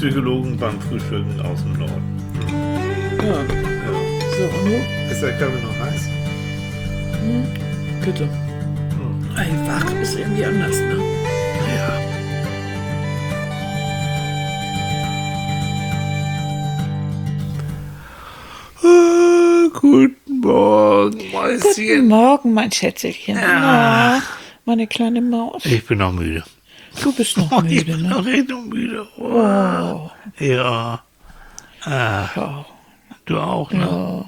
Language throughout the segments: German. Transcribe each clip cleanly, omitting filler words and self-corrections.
Psychologen beim Frühstücken aus dem Norden. Ja. Ja. So, und nun? Ist der Kaffee noch heiß? Bitte. Ey, wach ist irgendwie anders, ne? Ja. Guten Morgen, Mäuschen. Guten Morgen, mein Schätzelchen. Ja. Na, meine kleine Maus. Ich bin noch müde. Du bist noch Ich müde, bin ne? noch richtig müde. Oh, Ja. ja, Du auch, ne? ja.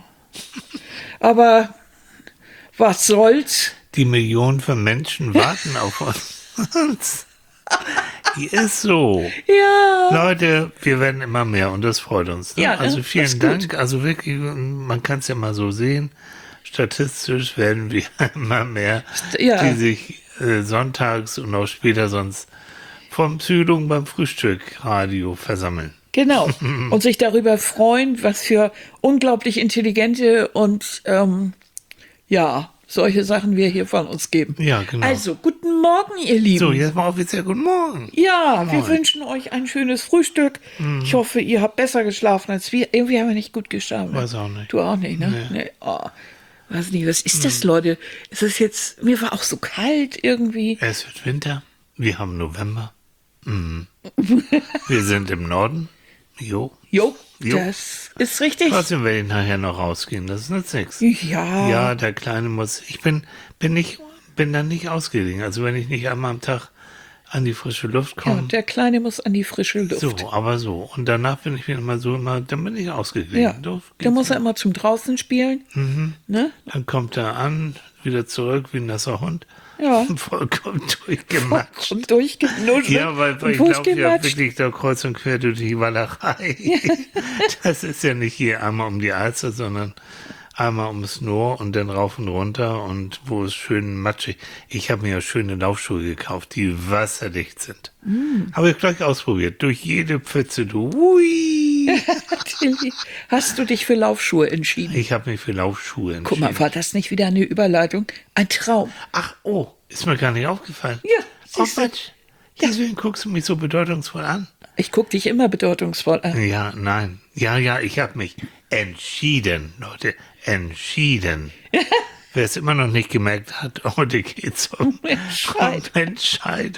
Aber was soll's? Die Millionen von Menschen warten auf uns. Die ist so. Ja. Leute, wir werden immer mehr und das freut uns. Ne? Ja, ne? Also Das vielen ist Dank. gut. Also wirklich, man kann es ja mal so sehen. Statistisch werden wir immer mehr, Ja. die sich sonntags und auch später sonst vom Psychologen beim Frühstück Radio versammeln. Genau. Und sich darüber freuen, was für unglaublich intelligente und ja, solche Sachen wir hier von uns geben. Ja, genau. Also, guten Morgen, ihr Lieben. So, jetzt mal offiziell guten Morgen. Ja, wir Moin. wünschen euch ein schönes Frühstück. Ich hoffe, ihr habt besser geschlafen als wir. Irgendwie haben wir nicht gut geschlafen. Weiß auch nicht. Du auch nicht, ne? Nee. Oh. Weiß nicht, was ist das, Leute? Ist es jetzt, mir war auch so kalt irgendwie. Es wird Winter. Wir haben November. Mhm. Wir sind im Norden. Jo. Jo, Jo. das ist richtig. Trotzdem werde ich nachher noch rausgehen. Das nützt nichts. Ja. Ja, der Kleine muss. Ich bin dann nicht ausgelegen. Also wenn ich nicht einmal am Tag an die frische Luft Ja, komme. der Kleine muss an die frische Luft. So, aber so. Und danach bin ich wieder mal so, dann bin ich ausgeglichen. Ja, So da geht's muss er mir. immer zum draußen spielen. Ne? Dann kommt er an, wieder zurück wie ein nasser Hund. Ja. Vollkommen durchgematscht. Und durchgenuschelt. Ja, weil und ich laufe ja durchgematscht. wirklich da kreuz und quer durch die Walachei. Das ist ja nicht hier einmal um die Alster, sondern einmal ums Noor und dann rauf und runter und wo es schön matschig. Ich habe mir ja schöne Laufschuhe gekauft, die wasserdicht sind. Habe ich gleich ausprobiert. Durch jede Pfütze, du. Hui. Tilly, hast du dich für Laufschuhe entschieden? Ich habe mich für Laufschuhe entschieden. Guck mal, war das nicht wieder eine Überleitung? Ein Traum. Ach, oh, ist mir gar nicht aufgefallen. Ja, Oh, siehst du. Mensch. Deswegen guckst du mich so bedeutungsvoll an. Ich guck dich immer bedeutungsvoll an. Ja, nein. Ja, ich habe mich entschieden, Leute. Entschieden. Wer es immer noch nicht gemerkt hat, heute geht's um Entscheidung.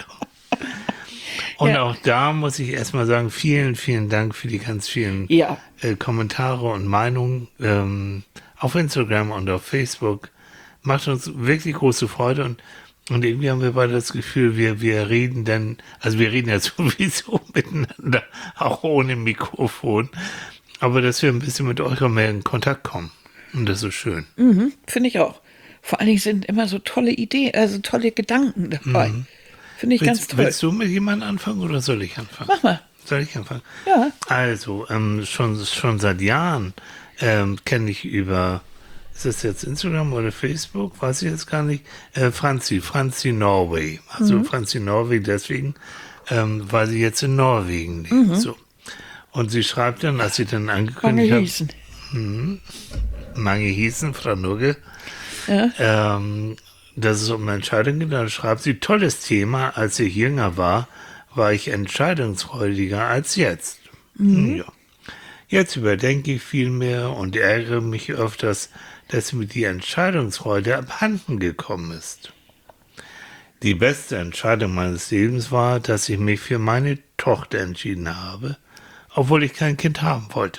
Und Ja. auch da muss ich erstmal sagen, vielen, vielen Dank für die ganz vielen Ja. Kommentare und Meinungen auf Instagram und auf Facebook. Macht uns wirklich große Freude und irgendwie haben wir beide das Gefühl, wir reden dann, also wir reden ja sowieso miteinander, auch ohne Mikrofon, aber dass wir ein bisschen mit euch auch mehr in Kontakt kommen. Und das ist schön. Finde ich auch. Vor allen Dingen sind immer so tolle Ideen, also tolle Gedanken dabei. Finde ich ganz toll. Willst du mit jemandem anfangen oder soll ich anfangen? Mach mal. Soll ich anfangen? Ja. Also, schon seit Jahren kenne ich über, ist das jetzt Instagram oder Facebook? Weiß ich jetzt gar nicht. Franzi Norway. Also Franzi Norway deswegen, weil sie jetzt in Norwegen lebt. So. Und sie schreibt dann, als sie dann Mange angekündigt hat, hießen. Mange hießen, Frau Nugge, Ja. dass es um eine Entscheidung geht, dann schreibt sie, tolles Thema, als ich jünger war ich entscheidungsfreudiger als jetzt. Ja. Jetzt überdenke ich viel mehr und ärgere mich öfters, dass mir die Entscheidungsfreude abhanden gekommen ist. Die beste Entscheidung meines Lebens war, dass ich mich für meine Tochter entschieden habe, obwohl ich kein Kind haben wollte.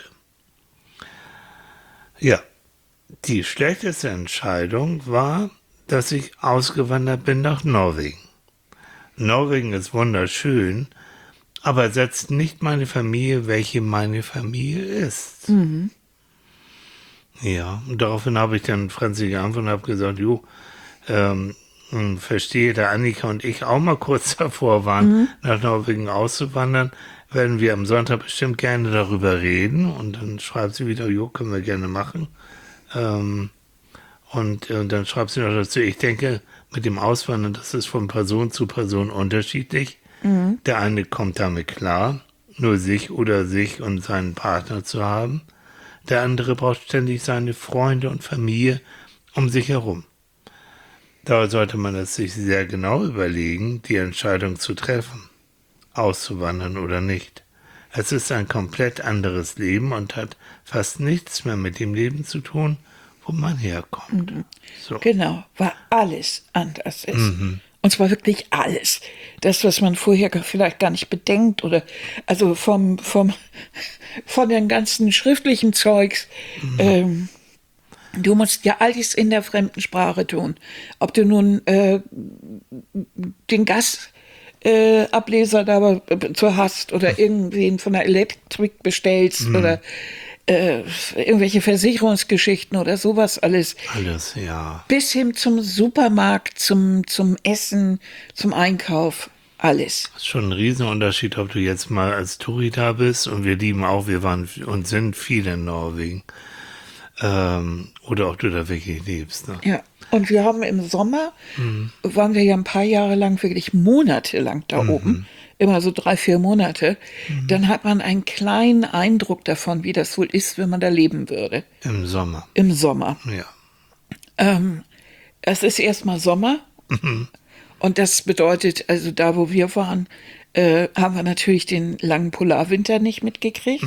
Ja, die schlechteste Entscheidung war, dass ich ausgewandert bin nach Norwegen. Norwegen ist wunderschön, aber setzt nicht meine Familie, welche meine Familie ist. Ja, und daraufhin habe ich dann Franzi geantwortet und habe gesagt, verstehe, da Annika und ich auch mal kurz davor waren, nach Norwegen auszuwandern, werden wir am Sonntag bestimmt gerne darüber reden. Und dann schreibt sie wieder, können wir gerne machen. Und dann schreibt sie noch dazu, ich denke, mit dem Auswandern, das ist von Person zu Person unterschiedlich. Der eine kommt damit klar, nur sich und seinen Partner zu haben. Der andere braucht ständig seine Freunde und Familie um sich herum. Da sollte man es sich sehr genau überlegen, die Entscheidung zu treffen, auszuwandern oder nicht. Es ist ein komplett anderes Leben und hat fast nichts mehr mit dem Leben zu tun, wo man herkommt. So. Genau, weil alles anders ist. Und zwar wirklich alles. Das, was man vorher vielleicht gar nicht bedenkt oder also von den ganzen schriftlichen Zeugs. Du musst ja alles in der fremden Sprache tun. Ob du nun den Gasableser da zu hast oder irgendwen von der Elektrik bestellst oder irgendwelche Versicherungsgeschichten oder sowas alles. Alles, ja. Bis hin zum Supermarkt, zum Essen, zum Einkauf, alles. Das ist schon ein Riesenunterschied, ob du jetzt mal als Touri da bist und wir lieben auch, wir waren und sind viel in Norwegen. Oder ob du da wirklich lebst. Ne? Ja, und wir haben im Sommer, waren wir ja ein paar Jahre lang, wirklich monatelang da oben, immer so 3-4 Monate. Dann hat man einen kleinen Eindruck davon, wie das wohl ist, wenn man da leben würde. Im Sommer. Im Sommer. Ja. Es ist erstmal Sommer und das bedeutet, also da, wo wir waren, haben wir natürlich den langen Polarwinter nicht mitgekriegt.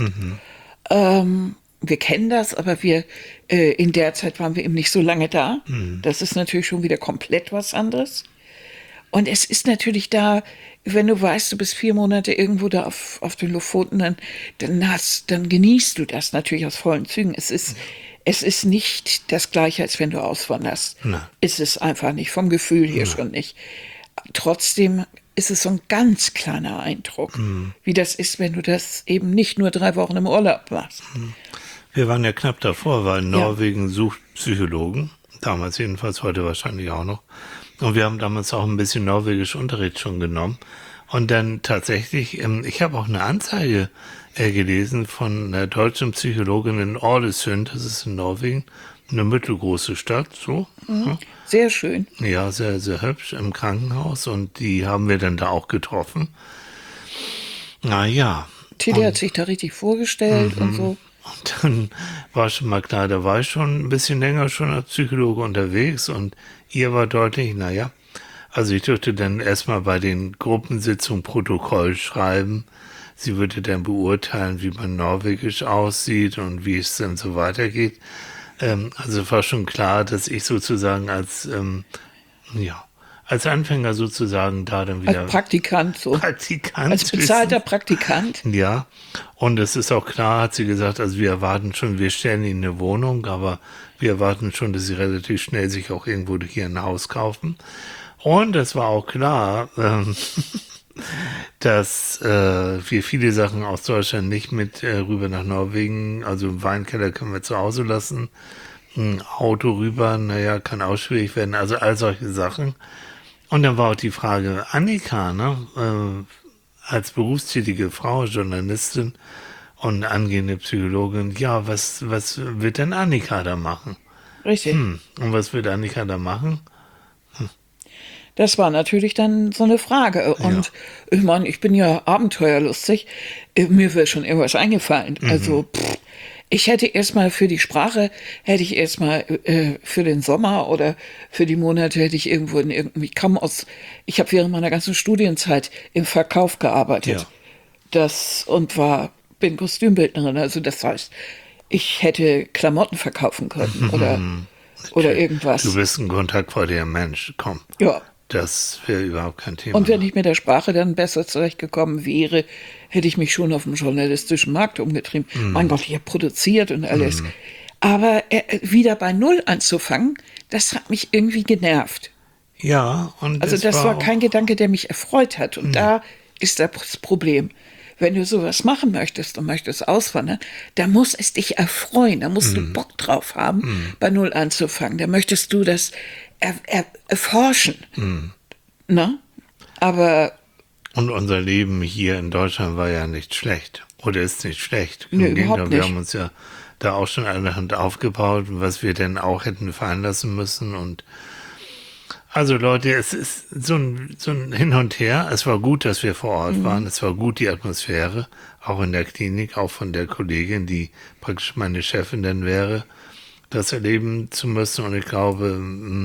Wir kennen das, aber wir in der Zeit waren wir eben nicht so lange da. Das ist natürlich schon wieder komplett was anderes. Und es ist natürlich da, wenn du weißt, du bist 4 Monate irgendwo da auf den Lofoten, dann genießt du das natürlich aus vollen Zügen. Es ist nicht das Gleiche, als wenn du auswanderst. Nein. Es ist einfach nicht, vom Gefühl her schon nicht. Trotzdem ist es so ein ganz kleiner Eindruck, wie das ist, wenn du das eben nicht nur 3 Wochen im Urlaub machst. Wir waren ja knapp davor, weil Norwegen sucht Psychologen. Damals jedenfalls, heute wahrscheinlich auch noch. Und wir haben damals auch ein bisschen norwegisch Unterricht schon genommen. Und dann tatsächlich, ich habe auch eine Anzeige gelesen von einer deutschen Psychologin in Ålesund, das ist in Norwegen, eine mittelgroße Stadt, so. Ja. Sehr schön. Ja, sehr, sehr hübsch im Krankenhaus und die haben wir dann da auch getroffen. Naja. Tilly hat sich da richtig vorgestellt und so. Und dann war schon mal klar, da war ich schon ein bisschen länger schon als Psychologe unterwegs und ihr war deutlich, naja, also ich durfte dann erstmal bei den Gruppensitzungen Protokoll schreiben. Sie würde dann beurteilen, wie man norwegisch aussieht und wie es dann so weitergeht. Also war schon klar, dass ich sozusagen als Anfänger sozusagen da dann wieder... Als Praktikant so. Praktikant. Als bezahlter Praktikant. Ja, und es ist auch klar, hat sie gesagt, also wir erwarten schon, wir stellen ihnen eine Wohnung, aber wir erwarten schon, dass sie relativ schnell sich auch irgendwo hier ein Haus kaufen. Und es war auch klar, dass wir viele Sachen aus Deutschland nicht mit rüber nach Norwegen, also im Weinkeller können wir zu Hause lassen, ein Auto rüber, naja, kann auch schwierig werden, also all solche Sachen. Und dann war auch die Frage, Annika, ne, als berufstätige Frau, Journalistin und angehende Psychologin, ja, was wird denn Annika da machen? Richtig. Und was wird Annika da machen? Das war natürlich dann so eine Frage. Und ich meine, ich bin ja abenteuerlustig. Mir wäre schon irgendwas eingefallen. Also, ich hätte erstmal für die Sprache, für den Sommer oder für die Monate hätte ich irgendwo ich habe während meiner ganzen Studienzeit im Verkauf gearbeitet. Ja. Bin Kostümbildnerin. Also das heißt, ich hätte Klamotten verkaufen können oder irgendwas. Du bist ein kontaktfreudiger Mensch, komm. Ja. Das wäre überhaupt kein Thema. Und wenn ich mit der Sprache dann besser zurechtgekommen wäre, hätte ich mich schon auf dem journalistischen Markt umgetrieben. Mein Gott, ich habe produziert und alles. Aber wieder bei Null anzufangen, das hat mich irgendwie genervt. Ja, und also das war kein Gedanke, der mich erfreut hat. Und da ist das Problem. Wenn du sowas machen möchtest und möchtest auswandern, da muss es dich erfreuen, da musst du Bock drauf haben, bei Null anzufangen. Da möchtest du das erforschen. Ne? Aber... Und unser Leben hier in Deutschland war ja nicht schlecht. Oder ist nicht schlecht. Nö, überhaupt nicht. Wir haben uns ja da auch schon eine Hand aufgebaut, was wir denn auch hätten fallen lassen müssen. Und also Leute, es ist so ein Hin und Her. Es war gut, dass wir vor Ort waren. Es war gut, die Atmosphäre, auch in der Klinik, auch von der Kollegin, die praktisch meine Chefin dann wäre, das erleben zu müssen. Und ich glaube,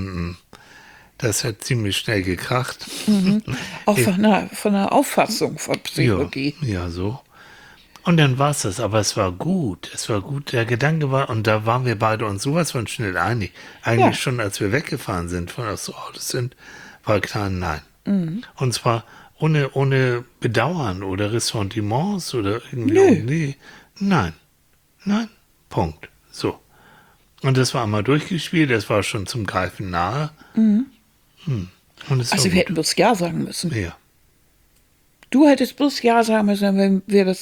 das hat ziemlich schnell gekracht. Auch von der Auffassung von Psychologie. Ja, so. Und dann war es das, aber es war gut. Es war gut. Der Gedanke war, und da waren wir beide uns sowas von schnell einig. Eigentlich Ja. schon, als wir weggefahren sind, von aus Autos sind, war klar, nein. Und zwar ohne Bedauern oder Ressentiments oder irgendwie. Nö. Nee. Nein. Nein. Punkt. So. Und das war einmal durchgespielt, das war schon zum Greifen nahe. Und es Also war wir hätten bloß Ja sagen müssen. gut. Ja. Du hättest bloß Ja sagen müssen, wenn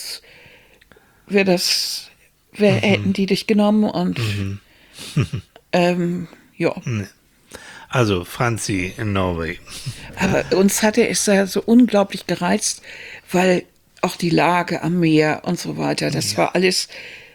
hätten die dich genommen und ja. Also, Franzi in Norway. Aber uns hatte es da so unglaublich gereizt, weil auch die Lage am Meer und so weiter, das war alles,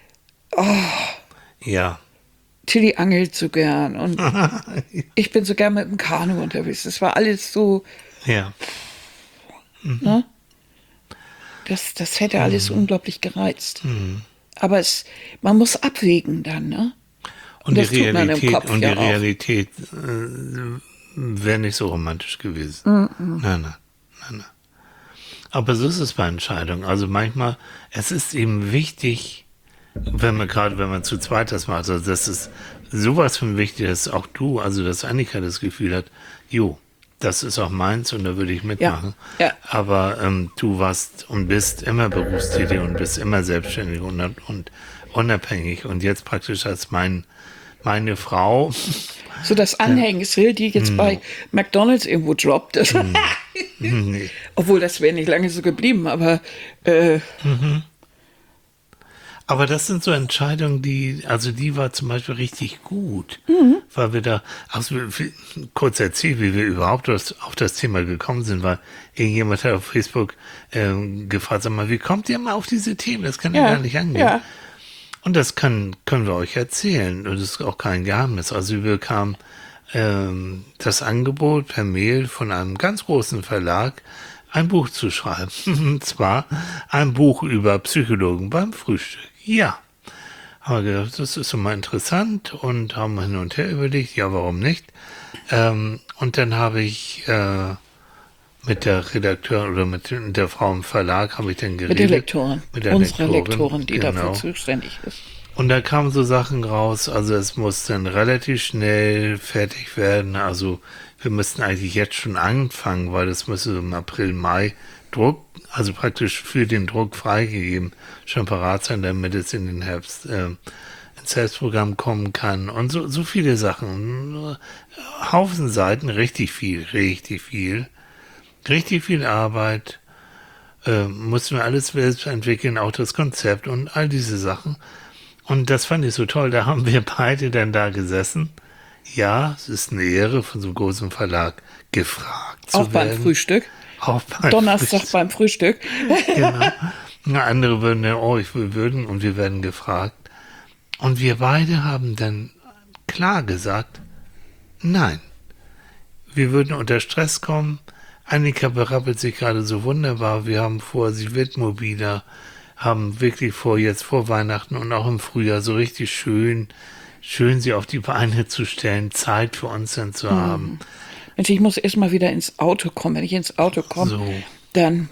Ja. Tilly angelt so gern und ich bin so gern mit dem Kanu unterwegs. Das war alles so, Ja. ne? Das hätte alles unglaublich gereizt. Aber man muss abwägen dann, ne? Und die das tut man im Realität, Kopf und die ja auch. Realität wäre nicht so romantisch gewesen. Nein. Aber so ist es bei Entscheidungen. Also manchmal, es ist eben wichtig, wenn man zu zweit das macht, also das ist sowas von wichtig, dass auch du, also dass Annika das Gefühl hat, jo, das ist auch meins und da würde ich mitmachen. Ja. Aber du warst und bist immer berufstätig und bist immer selbstständig und unabhängig und jetzt praktisch als meine Frau. So das Anhängsel, die jetzt bei McDonald's irgendwo droppt. Nee. Obwohl, das wäre nicht lange so geblieben, aber Aber das sind so Entscheidungen, die war zum Beispiel richtig gut, weil wir da, kurz erzählt, wie wir überhaupt auf das Thema gekommen sind, weil irgendjemand hat auf Facebook gefragt, sag mal, wie kommt ihr mal auf diese Themen? Das kann ja gar nicht angehen. Ja. Und das können wir euch erzählen. Und das ist auch kein Geheimnis. Also wir bekamen das Angebot per Mail von einem ganz großen Verlag, ein Buch zu schreiben. Und zwar ein Buch über Psychologen beim Frühstück. Ja. Haben wir gedacht, das ist immer interessant und haben hin und her überlegt, ja, warum nicht? Und dann habe ich mit der Redakteurin oder mit der Frau im Verlag habe ich dann geredet. mit der Lektorin. Mit der Unsere Lektorin, Lektorin, die genau. dafür zuständig ist. Und da kamen so Sachen raus, also es muss dann relativ schnell fertig werden, also wir müssten eigentlich jetzt schon anfangen, weil das müsste im April, Mai Druck, also praktisch für den Druck freigegeben, schon parat sein, damit es in den Herbst ins Selbstprogramm kommen kann und so viele Sachen. Haufen Seiten, richtig viel Arbeit, mussten wir alles selbst entwickeln, auch das Konzept und all diese Sachen. Und das fand ich so toll, da haben wir beide dann da gesessen. Ja, es ist eine Ehre, von so einem großen Verlag gefragt zu Auch werden. beim Frühstück. Auch beim Donnerstag Frühstück. beim Frühstück. Genau. Na, andere würden dann, wir würden und wir werden gefragt. Und wir beide haben dann klar gesagt, nein, wir würden unter Stress kommen. Annika berappelt sich gerade so wunderbar. Wir haben vor, sie wird mobiler, haben wirklich vor, jetzt vor Weihnachten und auch im Frühjahr so richtig schön sie auf die Beine zu stellen, Zeit für uns dann zu haben. Mensch, ich muss erst mal wieder ins Auto kommen. Wenn ich ins Auto komme, So. dann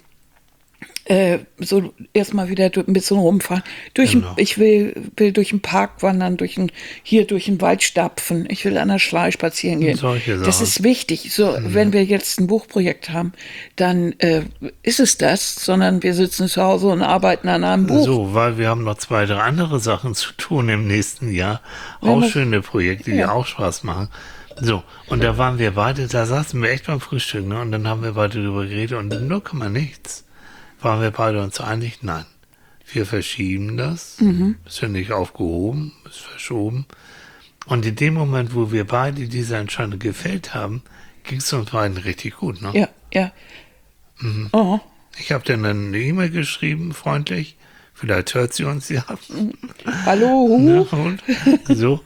so erstmal wieder ein bisschen rumfahren. Genau. Ich will durch den Park wandern, durch den Wald stapfen. Ich will an der Schlei spazieren gehen. Solche Das Sachen. ist wichtig. So, wenn wir jetzt ein Buchprojekt haben, dann ist es das, sondern wir sitzen zu Hause und arbeiten an einem Buch. So, weil wir haben noch 2, 3 andere Sachen zu tun im nächsten Jahr. Auch schöne Projekte, die auch Spaß machen. So, und da waren wir beide, da saßen wir echt beim Frühstück, ne? Und dann haben wir beide darüber geredet und nur kann man nichts. Waren wir beide uns einig? Nein. Wir verschieben das. Ist ja nicht aufgehoben, ist verschoben. Und in dem Moment, wo wir beide diese Entscheidung gefällt haben, ging es uns beiden richtig gut, ne? Ja, ja. Oh. Ich habe dann eine E-Mail geschrieben, freundlich. Vielleicht hört sie uns ja. Hallo. Ne? Und so.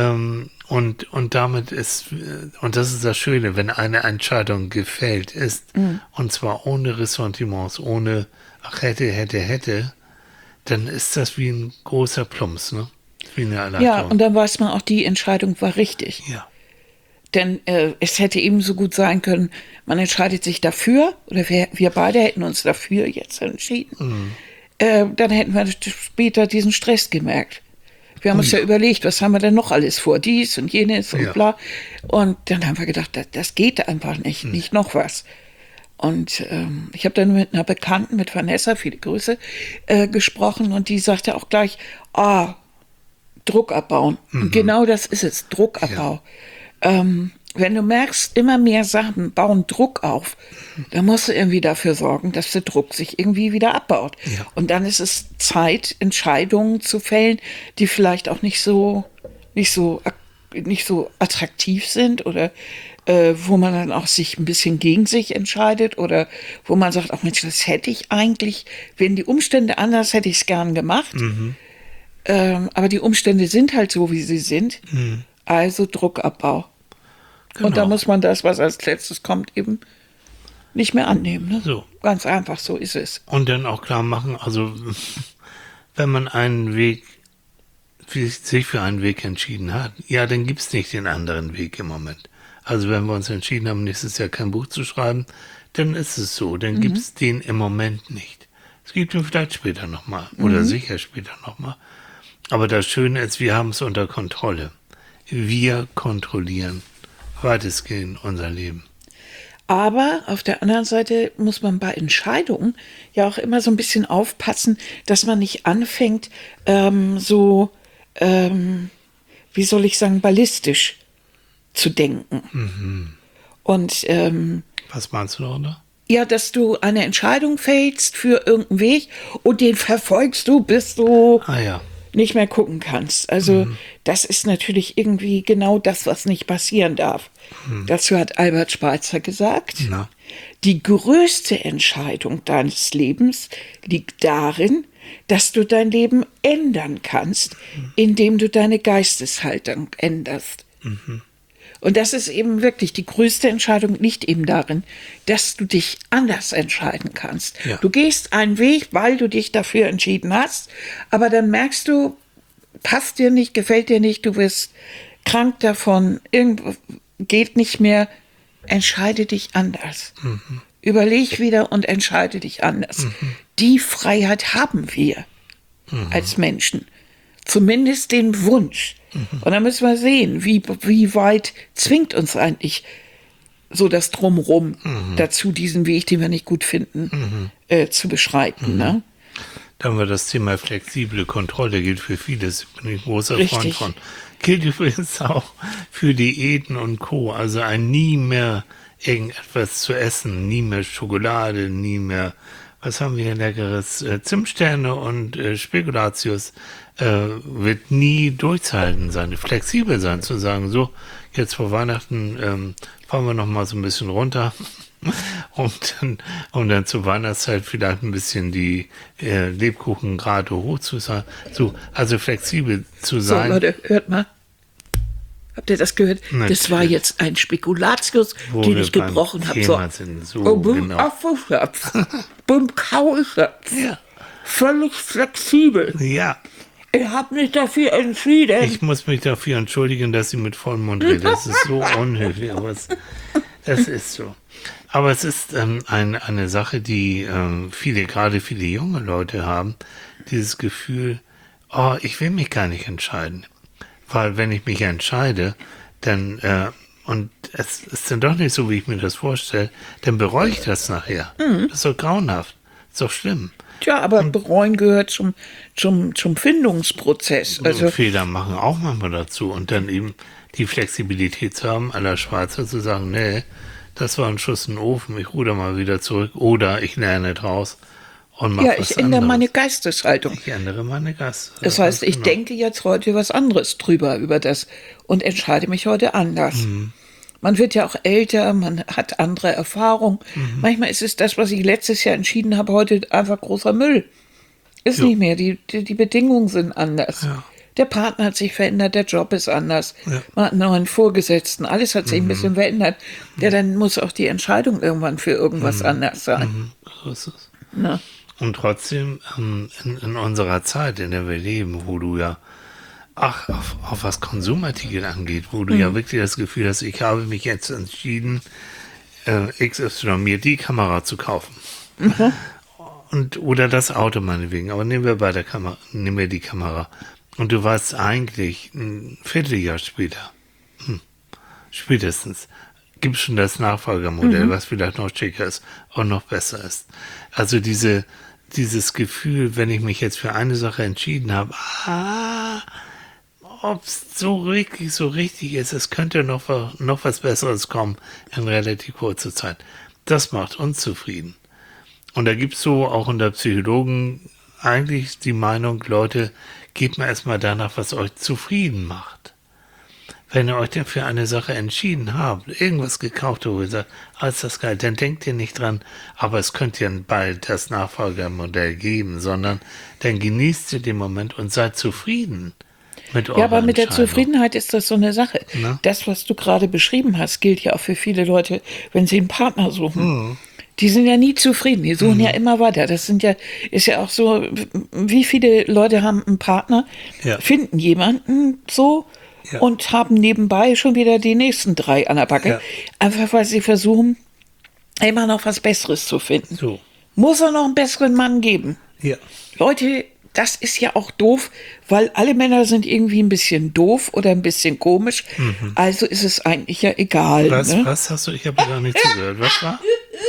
Und damit und das ist das Schöne, wenn eine Entscheidung gefällt ist, und zwar ohne Ressentiments, ohne hätte, dann ist das wie ein großer Plumps, ne? Wie eine Erleichterung. Ja, und dann weiß man auch, die Entscheidung war richtig. Ja. Denn es hätte ebenso gut sein können, man entscheidet sich dafür, oder wir beide hätten uns dafür jetzt entschieden. dann hätten wir später diesen Stress gemerkt. Wir haben uns ja überlegt, was haben wir denn noch alles vor? Dies und jenes und bla. Und dann haben wir gedacht, das geht einfach nicht noch was. Und ich habe dann mit einer Bekannten, mit Vanessa, viele Grüße, gesprochen und die sagte auch gleich, Druck abbauen. Und genau das ist es, Druckabbau. Ja. Wenn du merkst, immer mehr Sachen bauen Druck auf, dann musst du irgendwie dafür sorgen, dass der Druck sich irgendwie wieder abbaut. Ja. Und dann ist es Zeit, Entscheidungen zu fällen, die vielleicht auch nicht so attraktiv sind oder wo man dann auch sich ein bisschen gegen sich entscheidet oder wo man sagt, ach Mensch, das hätte ich eigentlich, wenn die Umstände anders, hätte ich es gern gemacht. Aber die Umstände sind halt so, wie sie sind. Also Druckabbau. Genau. Und da muss man das, was als letztes kommt, eben nicht mehr annehmen. Ne? So. Ganz einfach, so ist es. Und dann auch klar machen, also wenn man sich für einen Weg entschieden hat, ja, dann gibt es nicht den anderen Weg im Moment. Also wenn wir uns entschieden haben, nächstes Jahr kein Buch zu schreiben, dann ist es so, dann gibt es den im Moment nicht. Es gibt ihn vielleicht später nochmal oder sicher später nochmal. Aber das Schöne ist, wir haben es unter Kontrolle. Wir kontrollieren weitestgehend unser Leben. Aber auf der anderen Seite muss man bei Entscheidungen ja auch immer so ein bisschen aufpassen, dass man nicht anfängt, wie soll ich sagen, ballistisch zu denken. Und was meinst du darunter? Ja, dass du eine Entscheidung fällst für irgendeinen Weg und den verfolgst du, bis du nicht mehr gucken kannst. Also das ist natürlich irgendwie genau das, was nicht passieren darf. Dazu hat Albert Schweitzer gesagt, die größte Entscheidung deines Lebens liegt darin, dass du dein Leben ändern kannst, indem du deine Geisteshaltung änderst. Und das ist eben wirklich die größte Entscheidung, liegt eben darin, dass du dich anders entscheiden kannst. Ja. Du gehst einen Weg, weil du dich dafür entschieden hast, aber dann merkst du, passt dir nicht, gefällt dir nicht, du wirst krank davon, irgendwo geht nicht mehr, entscheide dich anders. Überleg wieder und entscheide dich anders. Die Freiheit haben wir als Menschen. Zumindest den Wunsch. Und dann müssen wir sehen, wie weit zwingt uns eigentlich so das Drumherum dazu, diesen Weg, den wir nicht gut finden, zu beschreiten. Ne? Da haben wir das Thema flexible Kontrolle, gilt für vieles. Bin ich ein großer Freund von. Gilt übrigens auch für Diäten und Co. Also ein nie mehr irgendetwas zu essen, nie mehr Schokolade, nie mehr, was haben wir hier leckeres, Zimtsterne und Spekulatius, wird nie durchzuhalten sein, flexibel sein, zu sagen, so, jetzt vor Weihnachten fahren wir noch mal so ein bisschen runter, um dann zur Weihnachtszeit vielleicht ein bisschen die Lebkuchen gerade hoch zu sein, so, also flexibel zu sein. So, Leute, hört mal. Habt ihr das gehört? Natürlich. Das war jetzt ein Spekulatius, den ich gebrochen habe. So, genau. Beim Kauschatz. Ja. Völlig flexibel. Ja. Ich habe mich dafür entschieden. Ich muss mich dafür entschuldigen, dass sie mit vollem Mund redet. Das ist so unhöflich. Aber das ist so. Aber es ist eine Sache, die gerade viele junge Leute haben. Dieses Gefühl, ich will mich gar nicht entscheiden. Weil wenn ich mich entscheide, dann, und es ist dann doch nicht so, wie ich mir das vorstelle, dann bereue ich das nachher. Das ist doch grauenhaft. Das ist doch schlimm. Tja, aber bereuen gehört zum Findungsprozess. Also Fehler machen auch manchmal dazu. Und dann eben die Flexibilität zu haben, à la Schweizer zu sagen, nee, das war ein Schuss in den Ofen, ich ruder mal wieder zurück. Oder ich lerne draus. Ich ändere meine Geisteshaltung. Ich ändere meine Geisteshaltung. Das heißt, ich denke jetzt heute was anderes über das und entscheide mich heute anders. Man wird ja auch älter, man hat andere Erfahrungen. Manchmal ist es das, was ich letztes Jahr entschieden habe, heute einfach großer Müll. Ist nicht mehr, die Bedingungen sind anders. Ja. Der Partner hat sich verändert, der Job ist anders. Ja. Man hat einen neuen Vorgesetzten, alles hat sich ein bisschen verändert. Ja, dann muss auch die Entscheidung irgendwann für irgendwas anders sein. So ist es. Na? Und trotzdem, in unserer Zeit, in der wir leben, wo du ja, auf was Konsumartikel angeht, wo du ja wirklich das Gefühl hast, ich habe mich jetzt entschieden, XY mir die Kamera zu kaufen. oder das Auto meinetwegen, aber nehmen wir die Kamera. Und du weißt eigentlich ein Vierteljahr später, spätestens, gibt schon das Nachfolgermodell, was vielleicht noch schicker ist und noch besser ist. Also dieses Gefühl, wenn ich mich jetzt für eine Sache entschieden habe, ob es so richtig ist, es könnte noch was Besseres kommen in relativ kurzer Zeit. Das macht uns zufrieden. Und da gibt es so auch unter Psychologen eigentlich die Meinung, Leute, geht mal erstmal danach, was euch zufrieden macht. Wenn ihr euch denn für eine Sache entschieden habt, irgendwas gekauft habt, wo ihr sagt, ist das geil, dann denkt ihr nicht dran, aber es könnte ja bald das Nachfolgermodell geben, sondern dann genießt ihr den Moment und seid zufrieden mit eurer Ja, aber mit der Entscheidung. Zufriedenheit ist das so eine Sache. Na? Das, was du gerade beschrieben hast, gilt ja auch für viele Leute, wenn sie einen Partner suchen. Die sind ja nie zufrieden, die suchen ja immer weiter. Ist ja auch so, wie viele Leute haben einen Partner, Ja. finden jemanden so Ja. und haben nebenbei schon wieder die nächsten 3 an der Backe. Ja. Einfach weil sie versuchen, immer noch was Besseres zu finden. So. Muss er noch einen besseren Mann geben? Ja. Leute, das ist ja auch doof, weil alle Männer sind irgendwie ein bisschen doof oder ein bisschen komisch. Also ist es eigentlich ja egal. Ne? Was hast du? Ich habe gar nicht zugehört. Was war?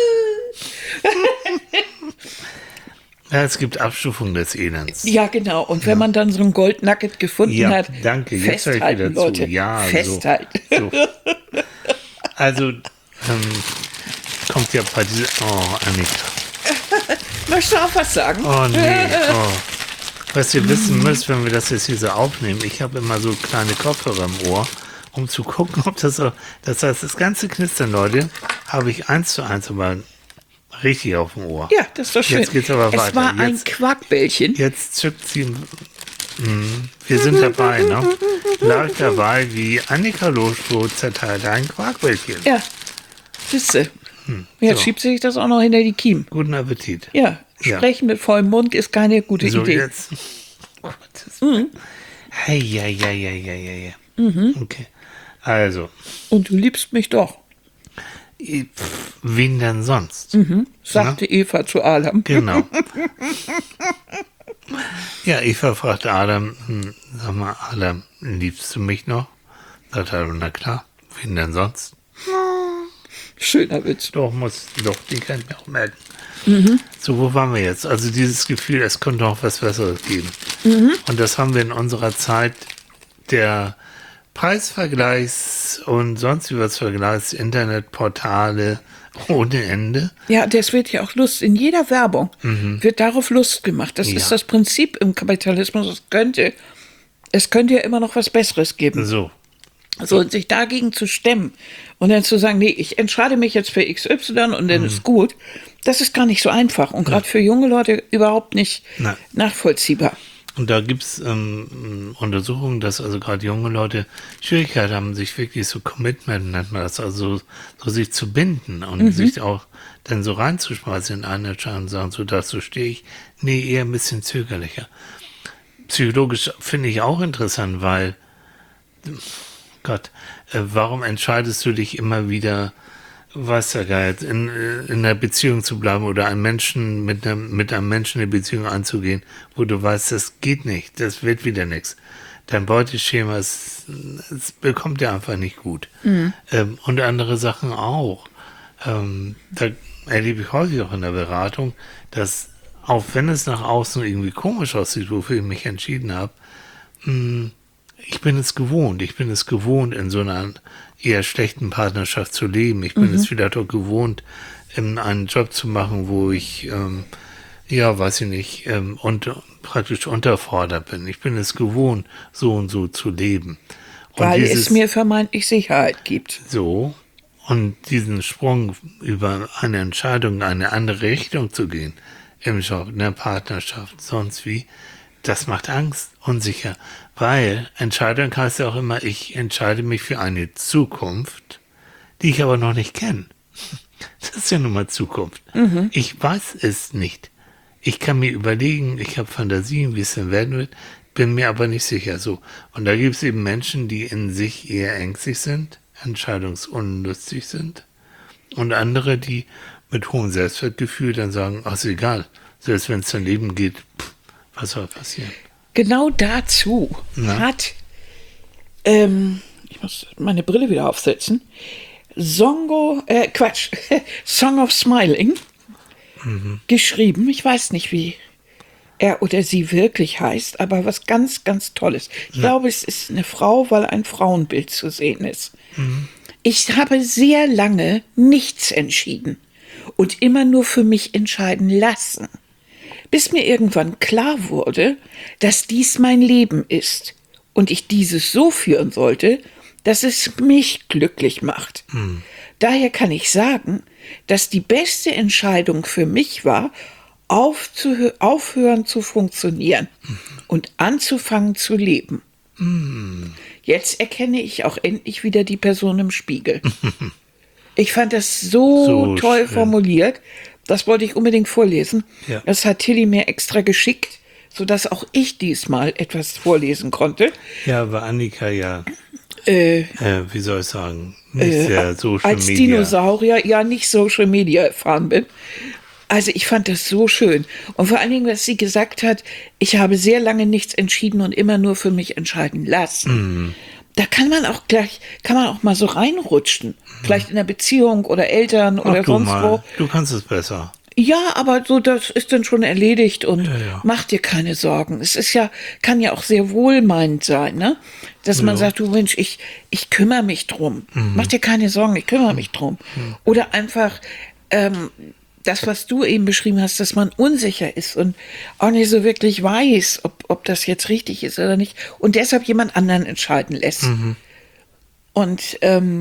Ja, es gibt Abstufungen des Elends. Ja, genau. Und wenn man dann so ein Goldnugget gefunden Ja, hat, danke. Jetzt höre ich festhalten, wieder zu. Leute. Ja, festhalten. so. Also, kommt ja bei dieser... Oh, Annika. Möchtest du auch was sagen? Oh, nee. Oh. Was ihr wissen müsst, wenn wir das jetzt hier so aufnehmen, ich habe immer so kleine Kopfhörer im Ohr, um zu gucken, ob das so... Das heißt, das ganze Knistern, Leute, habe ich 1:1 aber richtig auf dem Ohr. Ja, das ist doch schön. Jetzt geht's aber es weiter. war ein Quarkbällchen. Jetzt zückt sie... Wir sind dabei, ne? Live dabei, wie Annika Loschko zerteilt ein Quarkbällchen. Ja, siehste. Jetzt so. schiebt sich das auch noch hinter die Kiem. Guten Appetit. Ja, Ja. sprechen mit vollem Mund ist keine gute So, Idee. jetzt. Hey, ja. Okay. Also, Und du liebst mich doch, wen denn sonst? sagte Eva zu Adam. Genau. Ja, Eva fragt Adam, sag mal, Adam, liebst du mich noch? Sagt er, na klar, wen denn sonst? Schöner Witz. Doch, die kann ich mir auch merken. So, wo waren wir jetzt? Also dieses Gefühl, es könnte auch was Besseres geben. Und das haben wir in unserer Zeit der Preisvergleichs und sonst wie was Vergleichs, Internetportale ohne Ende. Ja, das wird ja auch Lust, in jeder Werbung wird darauf Lust gemacht. Das Ja. ist das Prinzip im Kapitalismus. Es könnte ja immer noch was Besseres geben. So, So, und sich dagegen zu stemmen und dann zu sagen, nee, ich entscheide mich jetzt für XY und dann ist gut, das ist gar nicht so einfach und gerade für junge Leute überhaupt nicht Nein. nachvollziehbar. und da gibt es Untersuchungen, dass also gerade junge Leute Schwierigkeiten haben, sich wirklich so Commitment, nennt man das, also so sich zu binden und sich auch dann so reinzuschmeißen in eine Entscheidung und sagen, so dazu stehe ich. Nee, eher ein bisschen zögerlicher. Psychologisch finde ich auch interessant, weil Gott, warum entscheidest du dich immer wieder, weiß ja gar nicht, in einer Beziehung zu bleiben oder einen Menschen mit einem Menschen eine Beziehung anzugehen, wo du weißt, das geht nicht, das wird wieder nichts. Dein Beuteschema es bekommt ja einfach nicht gut. Und andere Sachen auch. Da erlebe ich häufig auch in der Beratung, dass auch wenn es nach außen irgendwie komisch aussieht, wofür ich mich entschieden habe, ich bin es gewohnt, in so einer eher schlechten Partnerschaft zu leben. Ich bin es vielleicht auch gewohnt, einen Job zu machen, wo ich, weiß ich nicht, praktisch unterfordert bin. Ich bin es gewohnt, so und so zu leben. Und Weil es mir vermeintlich Sicherheit gibt. so, und diesen Sprung über eine Entscheidung in eine andere Richtung zu gehen, im Job, in der Partnerschaft, sonst wie, das macht Angst, unsicher, weil Entscheidung heißt ja auch immer, ich entscheide mich für eine Zukunft, die ich aber noch nicht kenne. Das ist ja nun mal Zukunft. Ich weiß es nicht. Ich kann mir überlegen, ich habe Fantasien, wie es denn werden wird, bin mir aber nicht sicher so. Und da gibt es eben Menschen, die in sich eher ängstlich sind, entscheidungsunlustig sind und andere, die mit hohem Selbstwertgefühl dann sagen, ach, ist egal, selbst wenn es daneben geht, was soll passieren? Genau dazu hat, ich muss meine Brille wieder aufsetzen, Song of Smiling geschrieben. Ich weiß nicht, wie er oder sie wirklich heißt, aber was ganz, ganz Tolles. Ich glaube, es ist eine Frau, weil ein Frauenbild zu sehen ist. Ich habe sehr lange nichts entschieden und immer nur für mich entscheiden lassen, bis mir irgendwann klar wurde, dass dies mein Leben ist und ich dieses so führen sollte, dass es mich glücklich macht. Daher kann ich sagen, dass die beste Entscheidung für mich war, aufhören zu funktionieren und anzufangen zu leben. Jetzt erkenne ich auch endlich wieder die Person im Spiegel. Ich fand das so toll formuliert. Das wollte ich unbedingt vorlesen. Ja. Das hat Tilly mir extra geschickt, sodass auch ich diesmal etwas vorlesen konnte. Ja, weil Annika ja, wie soll ich sagen, nicht sehr Social als Media. Dinosaurier ja nicht Social Media erfahren bin. Also ich fand das so schön. Und vor allen Dingen, dass sie gesagt hat, ich habe sehr lange nichts entschieden und immer nur für mich entscheiden lassen. Da kann man auch mal so reinrutschen. Vielleicht in der Beziehung oder Eltern oder sonst wo. Du kannst es besser. Ja, aber so, das ist dann schon erledigt und Ja. mach dir keine Sorgen. Es ist ja, kann ja auch sehr wohlmeinend sein, ne? Dass man sagt, du Mensch, ich kümmere mich drum. Mach dir keine Sorgen, ich kümmere mich drum. Oder einfach, das, was du eben beschrieben hast, dass man unsicher ist und auch nicht so wirklich weiß, ob das jetzt richtig ist oder nicht und deshalb jemand anderen entscheiden lässt. Und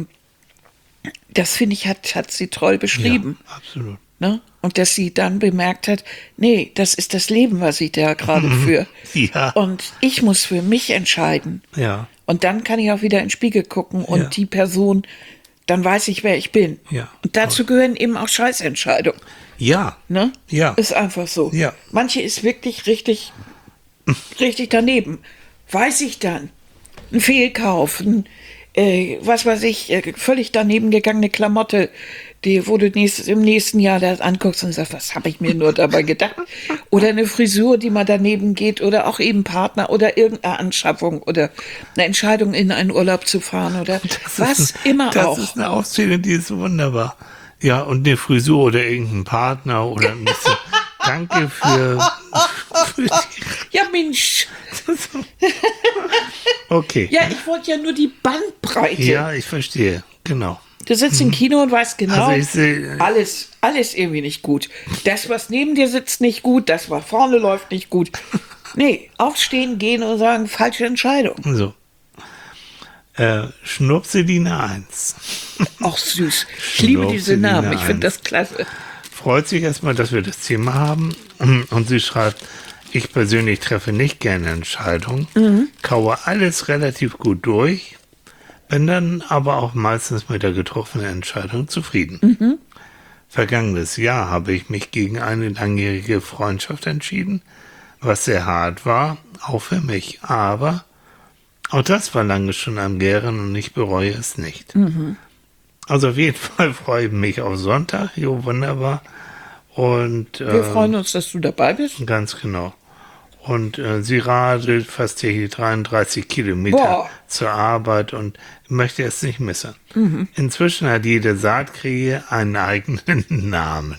das, finde ich, hat sie toll beschrieben. Ja, absolut. Ne? Und dass sie dann bemerkt hat, nee, das ist das Leben, was ich da gerade führe. Ja. Und ich muss für mich entscheiden. Ja. Und dann kann ich auch wieder in den Spiegel gucken und die Person, dann weiß ich, wer ich bin. Ja. Und dazu gehören eben auch Scheißentscheidungen. Ja. Ne? Ja. Ist einfach so. Ja. Manche ist wirklich richtig daneben. Weiß ich dann. Ein Fehlkauf, was weiß ich, völlig daneben gegangene Klamotte, wo du im nächsten Jahr das anguckst und sagst, was habe ich mir nur dabei gedacht? Oder eine Frisur, die mal daneben geht oder auch eben Partner oder irgendeine Anschaffung oder eine Entscheidung, in einen Urlaub zu fahren oder was immer auch. Das ist eine Aufzählung, die ist wunderbar. Ja, und eine Frisur oder irgendein Partner oder ein bisschen, danke für die. Ja, Mensch. Okay. Ja, ich wollte ja nur die Bandbreite. Ja, ich verstehe. Genau. Du sitzt im Kino und weißt genau, Also ich sehe, alles irgendwie nicht gut. Das, was neben dir sitzt, nicht gut. Das, was vorne läuft, nicht gut. Nee, aufstehen, gehen und sagen, falsche Entscheidung. so. Schnupseline 1. Ach süß. Ich liebe diese Namen. Ich finde das klasse. Freut sich erstmal, dass wir das Thema haben. Und sie schreibt, ich persönlich treffe nicht gerne Entscheidungen, kaue alles relativ gut durch, bin dann aber auch meistens mit der getroffenen Entscheidung zufrieden. Vergangenes Jahr habe ich mich gegen eine langjährige Freundschaft entschieden, was sehr hart war, auch für mich. Aber auch das war lange schon am Gären und ich bereue es nicht. Also auf jeden Fall freue ich mich auf Sonntag. Jo, wunderbar. Und Wir freuen uns, dass du dabei bist. ganz genau. Und sie radelt fast täglich 33 Kilometer zur Arbeit und möchte es nicht missen. Inzwischen hat jede Saatkrähe einen eigenen Namen.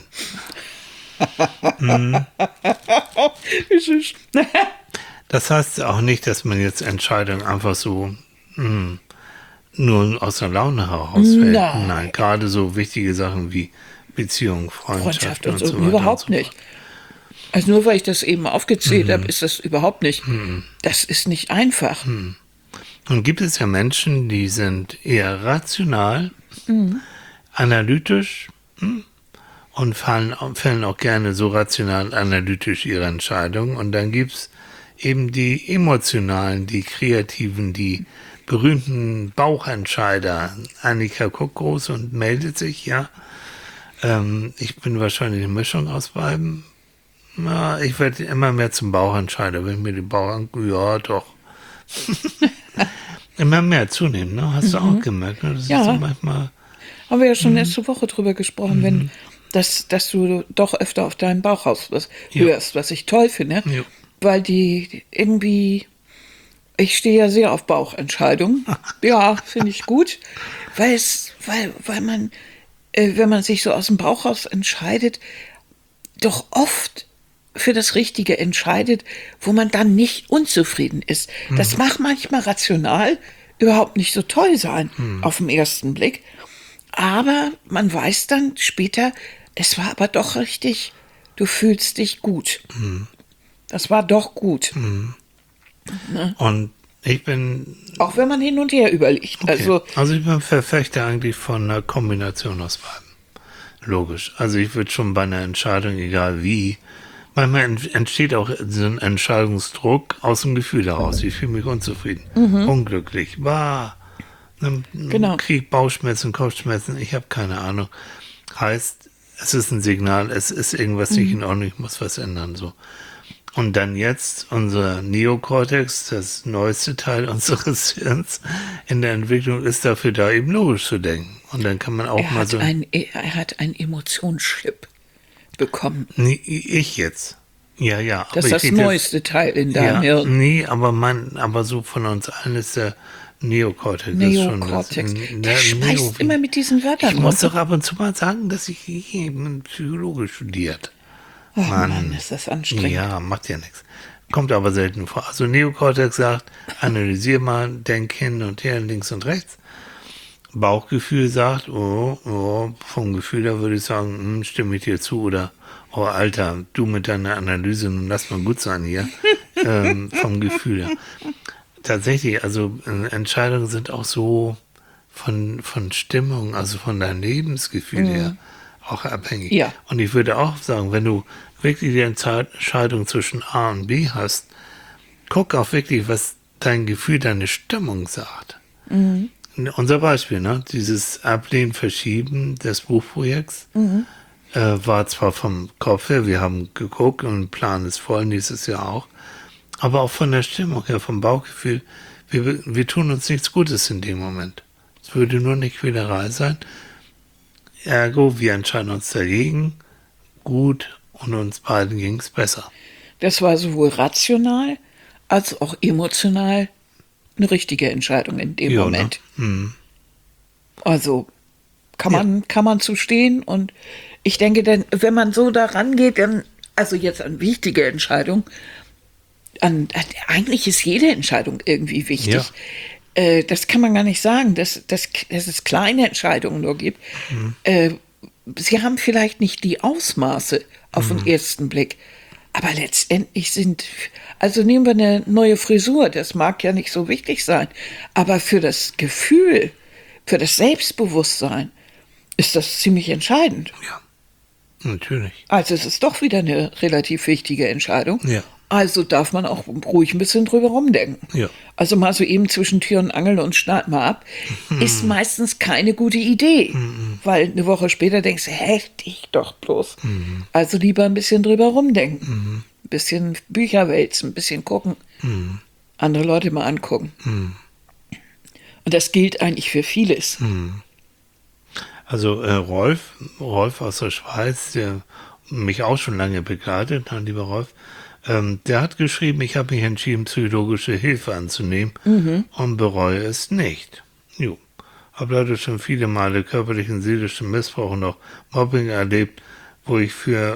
Das heißt auch nicht, dass man jetzt Entscheidungen einfach so nur aus der Laune herausfällt. Nein, gerade so wichtige Sachen wie Beziehung, Freundschaft und so weiter. Überhaupt nicht. Also nur weil ich das eben aufgezählt habe, ist das überhaupt nicht. Das ist nicht einfach. Und gibt es ja Menschen, die sind eher rational, analytisch und fällen auch gerne so rational analytisch ihre Entscheidungen. Und dann gibt es eben die emotionalen, die kreativen, die berühmten Bauchentscheider. Annika guckt groß und meldet sich, ja. Ich bin wahrscheinlich eine Mischung aus beiden. Na, ich werde immer mehr zum Bauchentscheider, wenn ich mir die Bauch ja doch. Immer mehr zunehmen, ne? Hast du auch gemerkt, ne? Das ist so manchmal. Haben wir ja schon letzte Woche drüber gesprochen, dass du doch öfter auf deinen Bauch Ja. hörst, was ich toll finde, Ja. weil die irgendwie, ich stehe ja sehr auf Bauchentscheidungen. Ja, finde ich gut, weil man, wenn man sich so aus dem Bauch raus entscheidet, doch oft für das Richtige entscheidet, wo man dann nicht unzufrieden ist. Das mag manchmal rational überhaupt nicht so toll sein auf den ersten Blick, aber man weiß dann später, es war aber doch richtig, du fühlst dich gut. Das war doch gut. Und ich bin, Auch wenn man hin und her überlegt. okay. Also ich bin Verfechter eigentlich von einer Kombination aus beiden. Logisch. Also ich würde schon bei einer Entscheidung, egal wie, manchmal entsteht auch so ein Entscheidungsdruck aus dem Gefühl heraus. Ich fühle mich unzufrieden, unglücklich, Genau. Krieg, Bauchschmerzen, Kopfschmerzen, ich habe keine Ahnung. Heißt, es ist ein Signal, es ist irgendwas nicht in Ordnung, ich muss was ändern, so. Und dann jetzt unser Neokortex, das neueste Teil unseres Hirns in der Entwicklung, ist dafür da, eben logisch zu denken. Und dann kann man auch Er mal hat, so... er hat einen Emotionschip bekommen. Nee, ich jetzt. Ja, ja. Das ist das rede neueste Teil in deinem ja, Hirn. nee, aber so von uns allen ist der Neokortex. Neokortex. Der schmeißt immer mit diesen Wörtern Ich muss rum. doch ab und zu mal sagen, dass ich eben Psychologe studiert. Oh Mann, ist das anstrengend. Ja, macht ja nichts. Kommt aber selten vor. Also Neokortex sagt, analysier mal, denk hin und her, links und rechts. Bauchgefühl sagt, vom Gefühl her würde ich sagen, stimme ich dir zu, oder oh Alter, du mit deiner Analyse, nun lass mal gut sein hier, vom Gefühl her. Tatsächlich, also Entscheidungen sind auch so von Stimmung, also von deinem Lebensgefühl her auch abhängig. Ja. Und ich würde auch sagen, wenn du wirklich die Entscheidung zwischen A und B hast, guck auch wirklich, was dein Gefühl, deine Stimmung sagt. Unser Beispiel, ne? Dieses Ablehnen, Verschieben des Buchprojekts war zwar vom Kopf her, wir haben geguckt und Plan ist voll, nächstes Jahr auch, aber auch von der Stimmung her, vom Bauchgefühl, wir tun uns nichts Gutes in dem Moment. Es würde nur eine Quälerei sein. Ergo, wir entscheiden uns dagegen, gut, und uns beiden ging es besser. Das war sowohl rational als auch emotional eine richtige Entscheidung in dem Ja, Moment. Ne? Also kann man zu stehen, und ich denke, denn, wenn man so daran geht, dann, also jetzt an wichtige Entscheidungen, eigentlich ist jede Entscheidung irgendwie wichtig. Das kann man gar nicht sagen, dass es kleine Entscheidungen nur gibt. Sie haben vielleicht nicht die Ausmaße auf den ersten Blick, aber letztendlich also nehmen wir eine neue Frisur, das mag ja nicht so wichtig sein, aber für das Gefühl, für das Selbstbewusstsein ist das ziemlich entscheidend. Ja, natürlich. Also es ist doch wieder eine relativ wichtige Entscheidung. Ja. Also darf man auch ruhig ein bisschen drüber rumdenken. Ja. Also mal so eben zwischen Tür und Angel und schneid mal ab, ist meistens keine gute Idee. Weil eine Woche später denkst du, hätte ich doch bloß. Also lieber ein bisschen drüber rumdenken. Ein bisschen Bücher wälzen, ein bisschen gucken. Andere Leute mal angucken. Und das gilt eigentlich für vieles. Also Rolf aus der Schweiz, der mich auch schon lange begleitet, mein lieber Rolf, der hat geschrieben, ich habe mich entschieden, psychologische Hilfe anzunehmen und bereue es nicht. Jo. Habe leider schon viele Male körperlichen, seelischen Missbrauch und auch Mobbing erlebt, wo ich für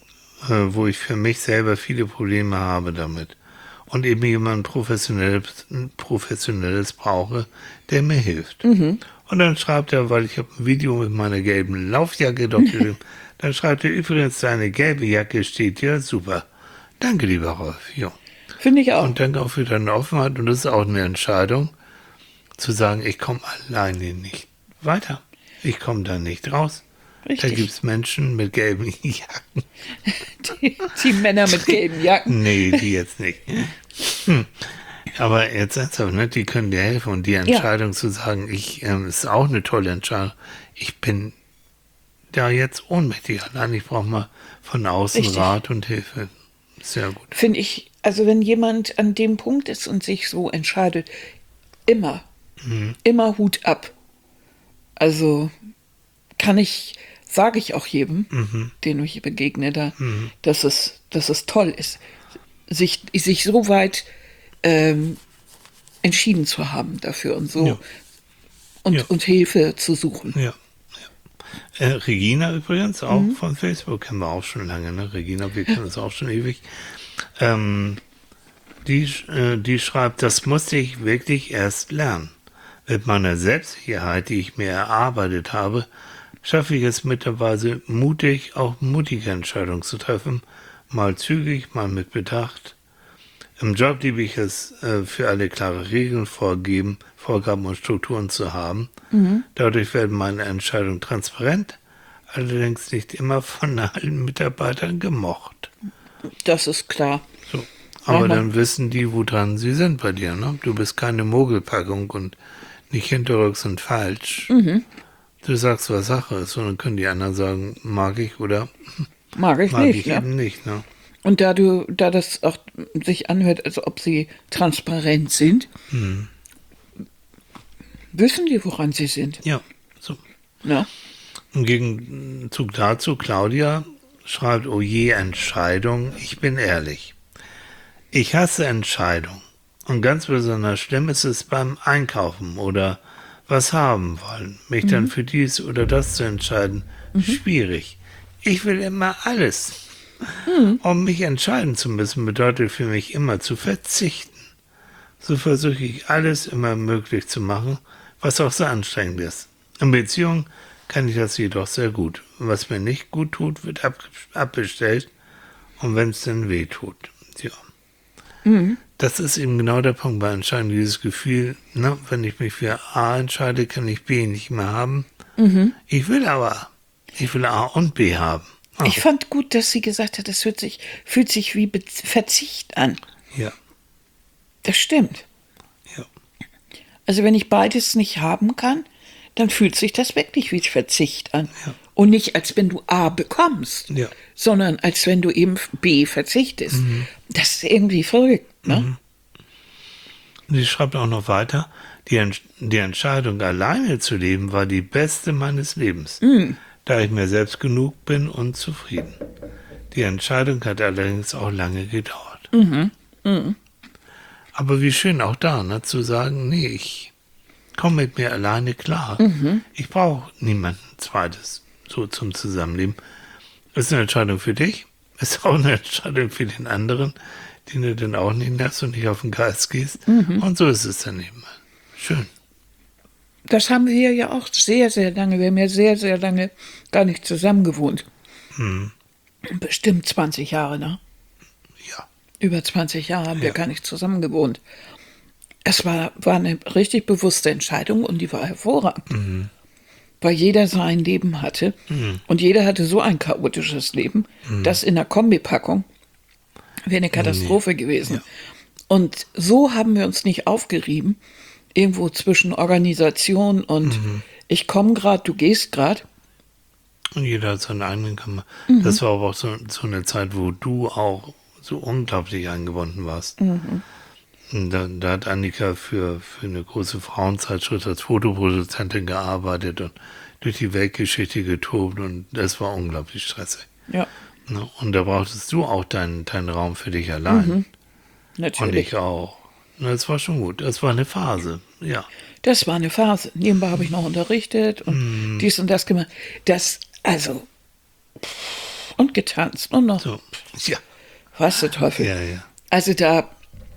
mich selber viele Probleme habe damit. Und eben jemand Professionelles brauche, der mir hilft. Und dann schreibt er, weil ich habe ein Video mit meiner gelben Laufjacke doch geschrieben, dann schreibt er übrigens, deine gelbe Jacke steht ja super. Danke, lieber Rolf. Ja. Finde ich auch. Und danke auch für deine Offenheit. Und das ist auch eine Entscheidung, zu sagen, ich komme alleine nicht weiter. Ich komme da nicht raus. Richtig. Da gibt es Menschen mit gelben Jacken. Die Männer mit gelben Jacken. Nee, die jetzt nicht. Aber jetzt ernsthaft, ne? Die können dir helfen. Und die Entscheidung zu sagen, ist auch eine tolle Entscheidung. Ich bin da jetzt ohnmächtig allein. Ich brauche mal von außen Richtig. Rat und Hilfe. Sehr gut. Finde ich, also wenn jemand an dem Punkt ist und sich so entscheidet, immer Hut ab. Also kann ich sage ich auch jedem, dem ich begegne, dass es toll ist, sich so weit entschieden zu haben dafür und so und Hilfe zu suchen. Ja. Regina übrigens, auch von Facebook, kennen wir auch schon lange, ne? Regina, wir kennen uns auch schon ewig. Die schreibt, das musste ich wirklich erst lernen. Mit meiner Selbstsicherheit, die ich mir erarbeitet habe, schaffe ich es mittlerweile mutig, auch mutige Entscheidungen zu treffen, mal zügig, mal mit Bedacht. Im Job liebe ich es, für alle klare Regeln, Vorgaben und Strukturen zu haben. Dadurch werden meine Entscheidungen transparent, allerdings nicht immer von allen Mitarbeitern gemocht. Das ist klar. So. Aber dann wissen die, woran sie sind bei dir. Ne? Du bist keine Mogelpackung und nicht hinterrücks und falsch. Du sagst, was Sache ist, und dann können die anderen sagen, mag ich oder mag ich nicht. Eben nicht. Ne? Und da das auch sich anhört, als ob sie transparent sind, wissen die, woran sie sind. Ja, so. Ja. Im Gegenzug dazu, Claudia schreibt, oh je, Entscheidung, ich bin ehrlich. Ich hasse Entscheidungen. Und ganz besonders schlimm ist es beim Einkaufen oder was haben wollen. Mich dann für dies oder das zu entscheiden, schwierig. Ich will immer alles. Um mich entscheiden zu müssen, bedeutet für mich immer zu verzichten. So versuche ich alles immer möglich zu machen, was auch sehr anstrengend ist. In Beziehungen kann ich das jedoch sehr gut. Was mir nicht gut tut, wird abbestellt. Und wenn es dann weh tut. Ja. Das ist eben genau der Punkt bei Entscheidungen, dieses Gefühl, ne, wenn ich mich für A entscheide, kann ich B nicht mehr haben. Ich will A und B haben. Oh. Ich fand gut, dass sie gesagt hat, das fühlt sich wie Verzicht an. Ja. Das stimmt. Ja. Also wenn ich beides nicht haben kann, dann fühlt sich das wirklich wie Verzicht an. Ja. Und nicht, als wenn du A bekommst, sondern als wenn du eben B verzichtest. Das ist irgendwie verrückt, ne? Sie schreibt auch noch weiter, die Entscheidung, alleine zu leben, war die beste meines Lebens, da ich mir selbst genug bin und zufrieden. Die Entscheidung hat allerdings auch lange gedauert. Aber wie schön auch da, ne, zu sagen, nee, ich komme mit mir alleine klar. Ich brauche niemanden Zweites so zum Zusammenleben. Ist eine Entscheidung für dich, ist auch eine Entscheidung für den anderen, den du dann auch nicht lässt und nicht auf den Geist gehst. Und so ist es dann eben. Schön. Das haben wir ja auch sehr, sehr lange, wir haben ja sehr, sehr lange gar nicht zusammen gewohnt. Bestimmt 20 Jahre, ne? Ja. Über 20 Jahre haben wir gar nicht zusammen gewohnt. Es war eine richtig bewusste Entscheidung und die war hervorragend. Weil jeder sein Leben hatte und jeder hatte so ein chaotisches Leben, das in der Kombipackung wäre eine Katastrophe gewesen. Ja. Und so haben wir uns nicht aufgerieben, irgendwo zwischen Organisation und ich komme gerade, du gehst gerade. Und jeder hat seinen eigenen Kammer. Das war aber auch so eine Zeit, wo du auch so unglaublich eingebunden warst. Da hat Annika für eine große Frauenzeitschrift als Fotoproduzentin gearbeitet und durch die Weltgeschichte getobt und das war unglaublich stressig. Ja. Und da brauchtest du auch deinen Raum für dich allein. Natürlich. Und ich auch. Das war schon gut. Das war eine Phase, ja. Das war eine Phase. Nebenbei habe ich noch unterrichtet und dies und das gemacht. Und getanzt und noch. So, ja. Was der Teufel. Ja, ja. Also da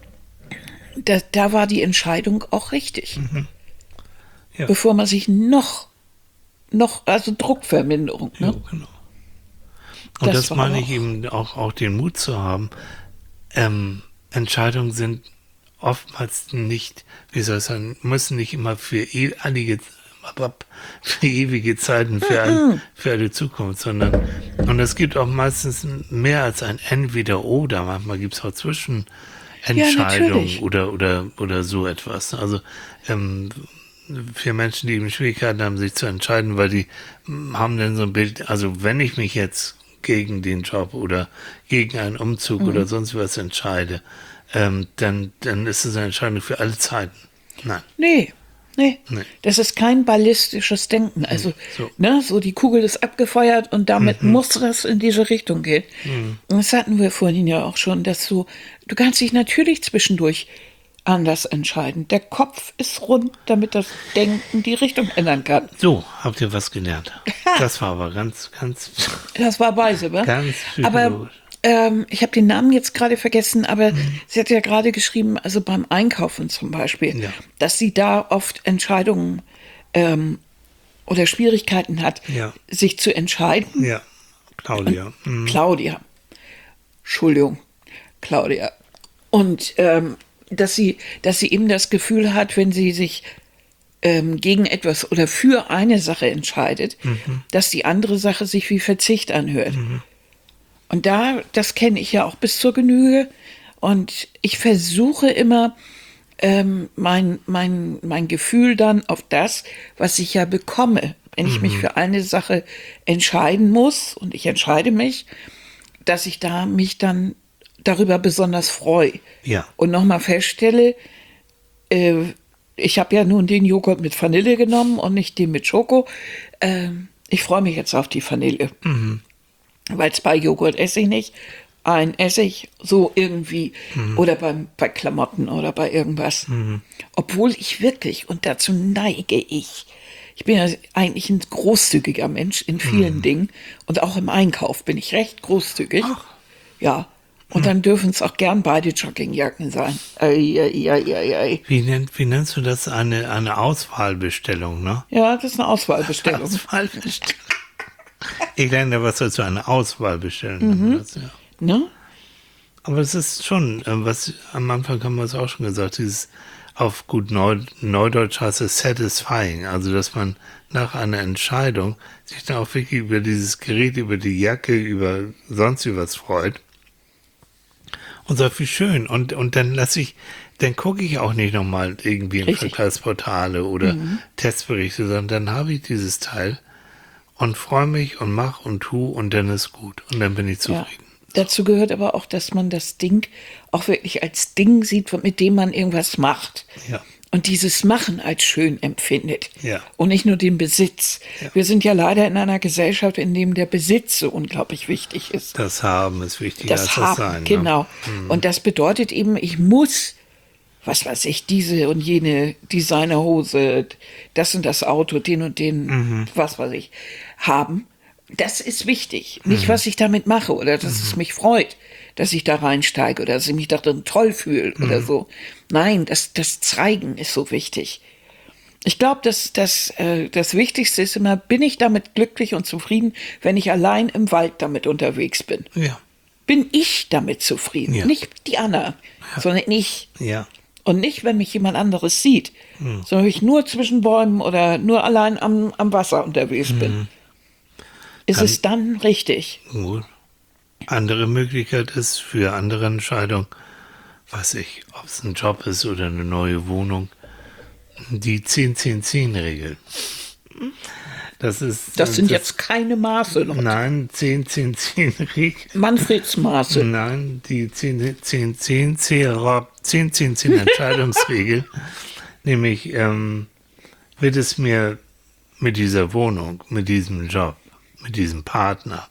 war die Entscheidung auch richtig. Ja. Bevor man sich noch, also Druckverminderung. Ne? Ja, genau. Und das meine ich eben auch den Mut zu haben. Entscheidungen sind oftmals nicht, wie soll ich sagen, müssen nicht immer für ewige Zeiten, für eine Zukunft, sondern, und es gibt auch meistens mehr als ein Entweder-Oder. Manchmal gibt es auch Zwischenentscheidungen oder so etwas. Also, für Menschen, die eben Schwierigkeiten haben, sich zu entscheiden, weil die haben dann so ein Bild, also wenn ich mich jetzt gegen den Job oder gegen einen Umzug oder sonst was entscheide, dann ist es eine Entscheidung für alle Zeiten. Nein. Nee, Nee, Nee. das ist kein ballistisches Denken. Also, so. so die Kugel ist abgefeuert und damit muss das in diese Richtung gehen. Und das hatten wir vorhin ja auch schon, dass du kannst dich natürlich zwischendurch anders entscheiden. Der Kopf ist rund, damit das Denken die Richtung ändern kann. So, habt ihr was gelernt? Das war aber ganz, ganz, Das war weise, wa? ganz Aber psychologisch. ich habe den Namen jetzt gerade vergessen, aber sie hat ja gerade geschrieben, also beim Einkaufen zum Beispiel, Ja. dass sie da oft Entscheidungen oder Schwierigkeiten hat, Ja. sich zu entscheiden. Ja, Claudia. Claudia. Entschuldigung, Claudia. Und dass sie eben das Gefühl hat, wenn sie sich gegen etwas oder für eine Sache entscheidet, dass die andere Sache sich wie Verzicht anhört. Und das kenne ich ja auch bis zur Genüge. Und ich versuche immer, mein Gefühl dann auf das, was ich ja bekomme, wenn ich mich für eine Sache entscheiden muss, und ich entscheide mich, dass ich mich dann darüber besonders freue. Ja. Und nochmal feststelle, ich habe ja nun den Joghurt mit Vanille genommen und nicht den mit Schoko. Ich freue mich jetzt auf die Vanille. Weil zwei Joghurt esse ich nicht. Ein esse ich so irgendwie. Oder bei Klamotten oder bei irgendwas. Obwohl ich wirklich, und dazu neige ich bin ja eigentlich ein großzügiger Mensch in vielen Dingen. Und auch im Einkauf bin ich recht großzügig. Ach. Ja. Und dann dürfen es auch gern beide Joggingjacken sein. Wie nennst du das? Eine Auswahlbestellung, ne? Ja, das ist eine Auswahlbestellung. Auswahlbestellung. Ich lerne ja was dazu, eine Auswahlbestellung. Das, ja. Ne? Aber es ist schon, was am Anfang haben wir es auch schon gesagt, dieses auf gut Neudeutsch heißt es satisfying, also dass man nach einer Entscheidung sich dann auch wirklich über dieses Gerät, über die Jacke, über sonst was freut. Und sagt, wie schön. Und dann gucke ich auch nicht nochmal irgendwie in Richtig. Vergleichsportale oder Testberichte, sondern dann habe ich dieses Teil und freue mich und mache und tue und dann ist gut. Und dann bin ich Ja. zufrieden. Dazu gehört aber auch, dass man das Ding auch wirklich als Ding sieht, mit dem man irgendwas macht. Ja. Und dieses Machen als schön empfindet. Ja. Und nicht nur den Besitz. Ja. Wir sind ja leider in einer Gesellschaft, in dem der Besitz so unglaublich wichtig ist. Das Haben ist wichtiger als Das das Haben, Sein. genau. Und das bedeutet eben, ich muss, was weiß ich, diese und jene Designerhose, das und das Auto, den und den, was weiß ich, haben. Das ist wichtig. Nicht, was ich damit mache oder dass es mich freut, dass ich da reinsteige oder dass ich mich darin toll fühle oder so. Nein, das Zeigen ist so wichtig. Ich glaube, dass das Wichtigste ist immer, bin ich damit glücklich und zufrieden, wenn ich allein im Wald damit unterwegs bin. Ja. Bin ich damit zufrieden? Ja. Nicht die Anna, sondern ich. Ja. Und nicht, wenn mich jemand anderes sieht, sondern wenn ich nur zwischen Bäumen oder nur allein am Wasser unterwegs bin. Ist es dann richtig? Gut. Andere Möglichkeit ist für andere Entscheidungen, weiß ich, ob es ein Job ist oder eine neue Wohnung, die 10-10-10-Regel. Das sind jetzt keine Maße. Nein, 10-10-10-Regel. Manfreds Maße. Nein, die 10-10-10-Entscheidungsregel. Nämlich, wird es mir mit dieser Wohnung, mit diesem Job, mit diesem Partner,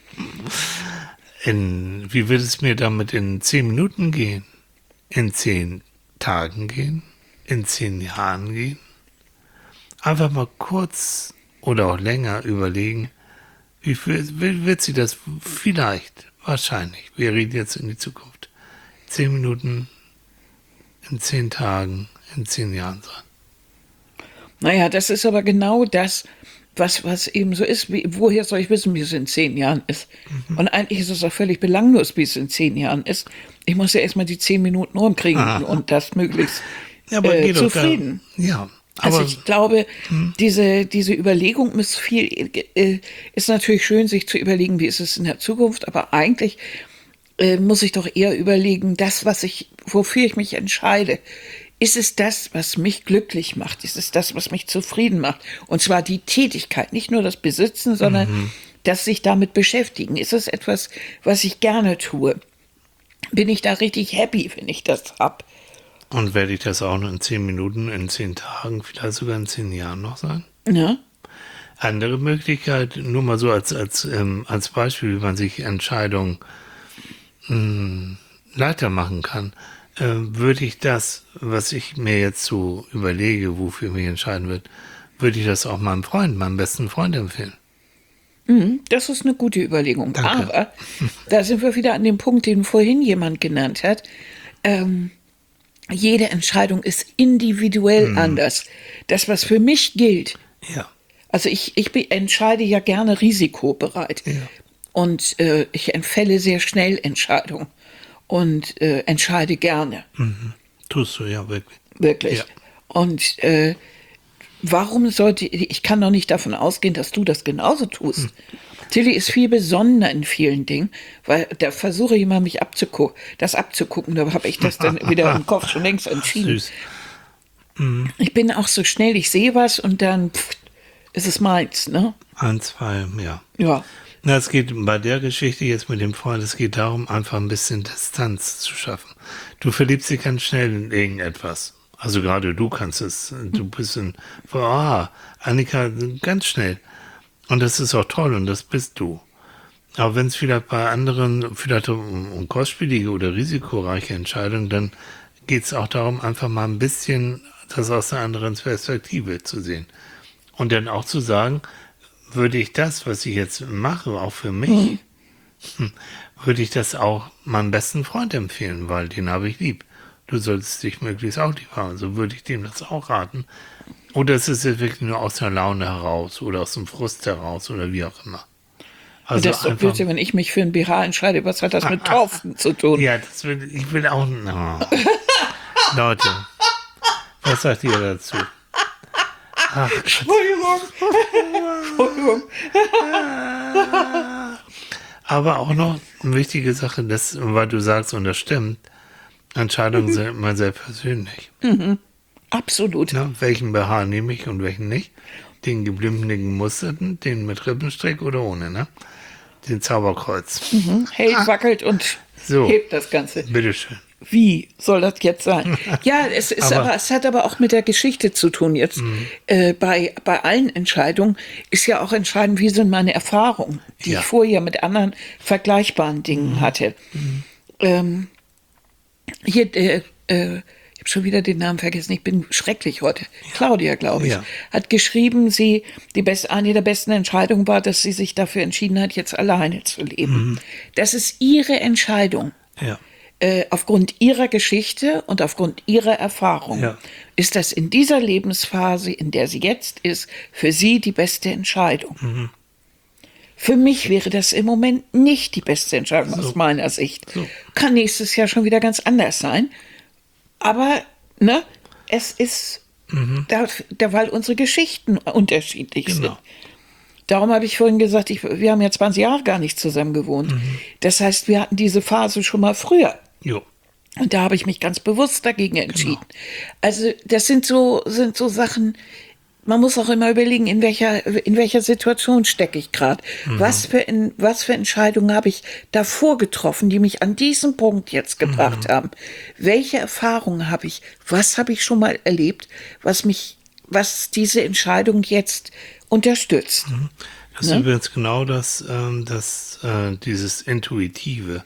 wie wird es mir damit in 10 Minuten gehen? In 10 Tagen gehen? In 10 Jahren gehen? Einfach mal kurz oder auch länger überlegen, wie viel wird sie das vielleicht, wahrscheinlich, wir reden jetzt in die Zukunft, 10 Minuten, in 10 Tagen, in 10 Jahren sein. Naja, das ist aber genau das, was eben so ist. Woher soll ich wissen, wie es in 10 Jahren ist? Und eigentlich ist es auch völlig belanglos, wie es in 10 Jahren ist. Ich muss ja erstmal die 10 Minuten rumkriegen und das möglichst zufrieden. Ja, aber Also ich glaube, diese Überlegung ist natürlich schön, sich zu überlegen, wie ist es in der Zukunft, aber eigentlich muss ich doch eher überlegen, wofür ich mich entscheide. Ist es das, was mich glücklich macht? Ist es das, was mich zufrieden macht? Und zwar die Tätigkeit, nicht nur das Besitzen, sondern das sich damit beschäftigen. Ist es etwas, was ich gerne tue? Bin ich da richtig happy, wenn ich das hab? Und werde ich das auch nur in 10 Minuten, in 10 Tagen, vielleicht sogar in 10 Jahren noch sein? Ja. Andere Möglichkeit, nur mal so als Beispiel, wie man sich Entscheidungen leichter machen kann, würde ich das, was ich mir jetzt so überlege, wofür ich mich entscheiden wird, würde ich das auch meinem Freund, meinem besten Freund empfehlen. Das ist eine gute Überlegung. Danke. Aber da sind wir wieder an dem Punkt, den vorhin jemand genannt hat. Jede Entscheidung ist individuell anders. Das, was für mich gilt, Ja. also ich entscheide ja gerne risikobereit. Ja. Und ich entfälle sehr schnell Entscheidungen und entscheide gerne. Tust du, ja, wirklich. Wirklich. Ja. Und warum sollte ich kann doch nicht davon ausgehen, dass du das genauso tust. Tilly ist viel besonderer in vielen Dingen, weil da versuche ich immer, mich abzugucken, da habe ich das dann wieder im Kopf schon längst entschieden. Süß. Ich bin auch so schnell, ich sehe was und dann ist es meins, ne? 1, 2, ja. Ja. Na, es geht bei der Geschichte jetzt mit dem Freund, es geht darum, einfach ein bisschen Distanz zu schaffen. Du verliebst dich ganz schnell in irgendetwas. Also gerade du kannst es, du bist Annika, ganz schnell. Und das ist auch toll und das bist du. Aber wenn es vielleicht bei anderen, vielleicht um kostspielige oder risikoreiche Entscheidungen, dann geht es auch darum, einfach mal ein bisschen das aus einer anderen Perspektive zu sehen. Und dann auch zu sagen, würde ich das, was ich jetzt mache, auch für mich, würde ich das auch meinem besten Freund empfehlen, weil den habe ich lieb. Du solltest dich möglichst auch lieb haben. So würde ich dem das auch raten. Oder ist es jetzt wirklich nur aus der Laune heraus oder aus dem Frust heraus oder wie auch immer. Also das ist doch blöd, wenn ich mich für ein BH entscheide, was hat das mit Taufen zu tun? Ja, ich will auch. Leute, was sagt ihr dazu? Ach, Entschuldigung. aber auch noch eine wichtige Sache, weil du sagst, und das stimmt, Entscheidungen sind immer sehr persönlich. Absolut. Na, welchen BH nehme ich und welchen nicht? Den gebliebenen Musterten, den mit Rippenstrick oder ohne, ne? Den Zauberkreuz. Hält, wackelt und So. hebt das Ganze. Bitteschön. Wie soll das jetzt sein? Ja, es hat aber auch mit der Geschichte zu tun jetzt. Bei allen Entscheidungen ist ja auch entscheidend, wie sind meine Erfahrungen, die Ja. ich vorher mit anderen vergleichbaren Dingen hatte. Ich habe schon wieder den Namen vergessen, ich bin schrecklich heute. Claudia, glaube ich, Ja. hat geschrieben, eine der besten Entscheidungen war, dass sie sich dafür entschieden hat, jetzt alleine zu leben. Das ist ihre Entscheidung. Ja. Aufgrund ihrer Geschichte und aufgrund ihrer Erfahrung Ja. ist das in dieser Lebensphase, in der sie jetzt ist, für sie die beste Entscheidung. Für mich wäre das im Moment nicht die beste Entscheidung aus meiner Sicht. So. Kann nächstes Jahr schon wieder ganz anders sein. Aber ne, es ist, weil unsere Geschichten unterschiedlich sind. Genau. Darum habe ich vorhin gesagt, wir haben ja 20 Jahre gar nicht zusammen gewohnt. Das heißt, wir hatten diese Phase schon mal früher. Jo. Und da habe ich mich ganz bewusst dagegen entschieden. Also das sind so Sachen, man muss auch immer überlegen, in welcher Situation stecke ich gerade. Was für Entscheidungen habe ich davor getroffen, die mich an diesen Punkt jetzt gebracht haben? Welche Erfahrungen habe ich? Was habe ich schon mal erlebt, was diese Entscheidung jetzt unterstützt? Das ist übrigens genau dieses Intuitive.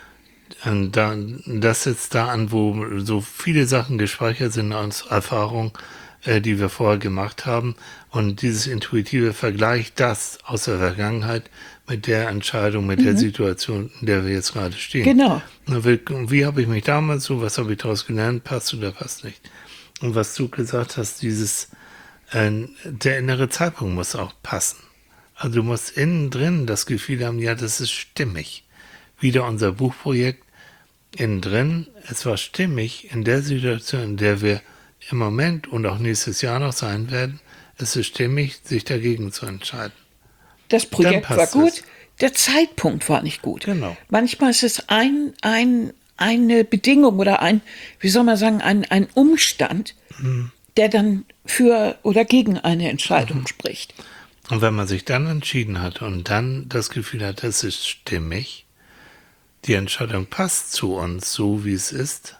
Das setzt da an, wo so viele Sachen gespeichert sind aus Erfahrung, die wir vorher gemacht haben. Und dieses Intuitive vergleicht das aus der Vergangenheit mit der Entscheidung, mit der Situation, in der wir jetzt gerade stehen. Genau. Wie habe ich mich damals so, was habe ich daraus gelernt, passt oder passt nicht? Und was du gesagt hast, der innere Zeitpunkt muss auch passen. Also du musst innen drin das Gefühl haben, ja, das ist stimmig. Wieder unser Buchprojekt innen drin, es war stimmig in der Situation, in der wir im Moment und auch nächstes Jahr noch sein werden, es ist stimmig, sich dagegen zu entscheiden. Das Projekt Dann war passt gut, es. der Zeitpunkt war nicht gut. Genau. Manchmal ist es eine Bedingung oder ein Umstand, der dann für oder gegen eine Entscheidung spricht. Und wenn man sich dann entschieden hat und dann das Gefühl hat, es ist stimmig, die Entscheidung passt zu uns, so wie es ist,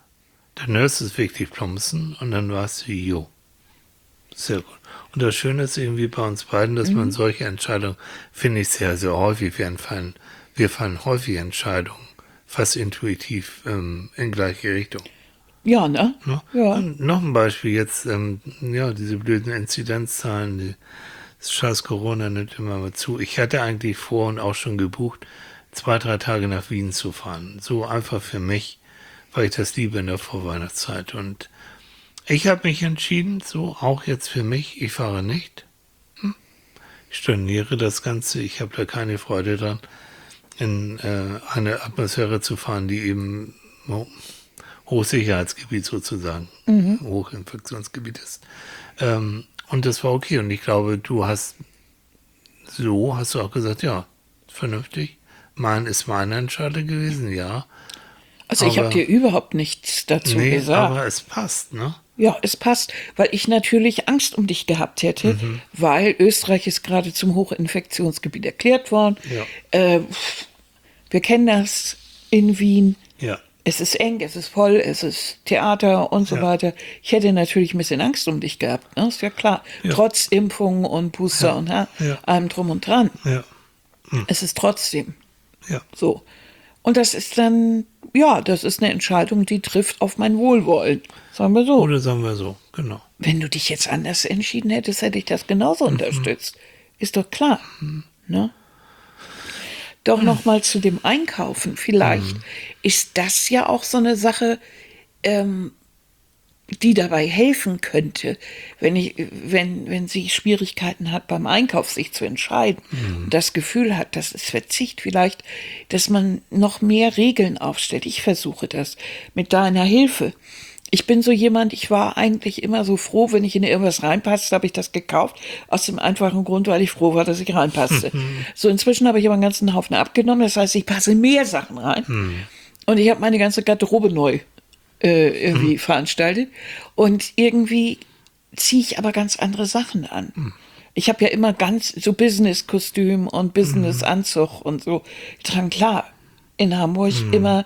Dann hörst du es wirklich plumpsen und dann warst du, jo, sehr gut. Und das Schöne ist irgendwie bei uns beiden, dass man solche Entscheidungen, finde ich sehr, sehr häufig, wir fallen häufig Entscheidungen, fast intuitiv in gleiche Richtung. Ja, ne? Ne? Ja. Und noch ein Beispiel jetzt, diese blöden Inzidenzzahlen, das scheiß Corona nimmt immer mal zu. Ich hatte eigentlich vor und auch schon gebucht, 2-3 Tage nach Wien zu fahren. So einfach für mich, weil ich das liebe in der Vorweihnachtszeit. Und ich habe mich entschieden, so auch jetzt für mich, ich fahre nicht. Ich storniere das Ganze, ich habe da keine Freude dran, in eine Atmosphäre zu fahren, die eben Hochsicherheitsgebiet sozusagen, Hochinfektionsgebiet ist. Und das war okay. Und ich glaube, hast du auch gesagt, ja, vernünftig. Ist meine Entscheidung gewesen, ja. Also ich habe dir überhaupt nichts dazu gesagt. Aber es passt, ne? Ja, es passt, weil ich natürlich Angst um dich gehabt hätte, weil Österreich ist gerade zum Hochinfektionsgebiet erklärt worden. Ja. Wir kennen das in Wien. Ja. Es ist eng, es ist voll, es ist Theater und so weiter. Ich hätte natürlich ein bisschen Angst um dich gehabt, ne? Ist ja klar. Ja. Trotz Impfungen und Booster und allem drum und dran. Ja. Es ist trotzdem Ja. so. Und das ist dann, ja, das ist eine Entscheidung, die trifft auf mein Wohlwollen. Sagen wir so. Oder sagen wir so, genau. Wenn du dich jetzt anders entschieden hättest, hätte ich das genauso unterstützt. Ist doch klar. Ne? Doch noch mal zu dem Einkaufen. Vielleicht ist das ja auch so eine Sache, die dabei helfen könnte, wenn sie Schwierigkeiten hat beim Einkauf, sich zu entscheiden und das Gefühl hat, dass es Verzicht vielleicht, dass man noch mehr Regeln aufstellt. Ich versuche das mit deiner Hilfe. Ich bin so jemand, ich war eigentlich immer so froh, wenn ich in irgendwas reinpasste, habe ich das gekauft, aus dem einfachen Grund, weil ich froh war, dass ich reinpasste. So, inzwischen habe ich aber einen ganzen Haufen abgenommen, das heißt, ich passe in mehr Sachen rein. Und ich habe meine ganze Garderobe neu irgendwie veranstaltet. Und irgendwie ziehe ich aber ganz andere Sachen an. Ich habe ja immer ganz so Business-Kostüm und Business-Anzug und so getragen. Klar, in Hamburg immer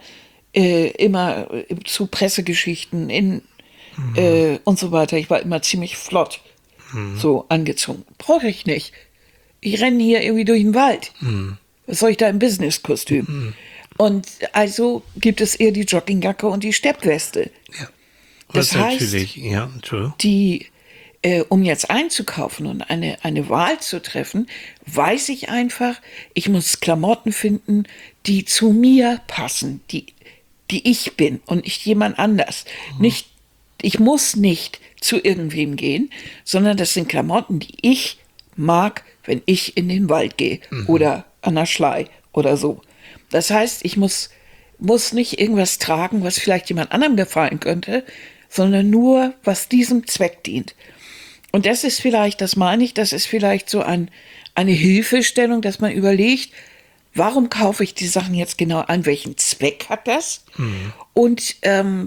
zu Pressegeschichten und so weiter. Ich war immer ziemlich flott so angezogen. Brauche ich nicht. Ich renne hier irgendwie durch den Wald. Was soll ich da im Business-Kostüm? Und also gibt es eher die Joggingjacke und die Steppweste. Ja. Das heißt, natürlich, ja, Entschuldigung. um jetzt einzukaufen und eine Wahl zu treffen, weiß ich einfach, ich muss Klamotten finden, die zu mir passen, die ich bin und nicht jemand anders. Ich muss nicht zu irgendwem gehen, sondern das sind Klamotten, die ich mag, wenn ich in den Wald gehe oder an der Schlei oder so. Das heißt, ich muss nicht irgendwas tragen, was vielleicht jemand anderem gefallen könnte, sondern nur, was diesem Zweck dient. Und das ist vielleicht, das meine ich, das ist vielleicht so eine Hilfestellung, dass man überlegt, warum kaufe ich die Sachen jetzt genau an? Welchen Zweck hat das? Und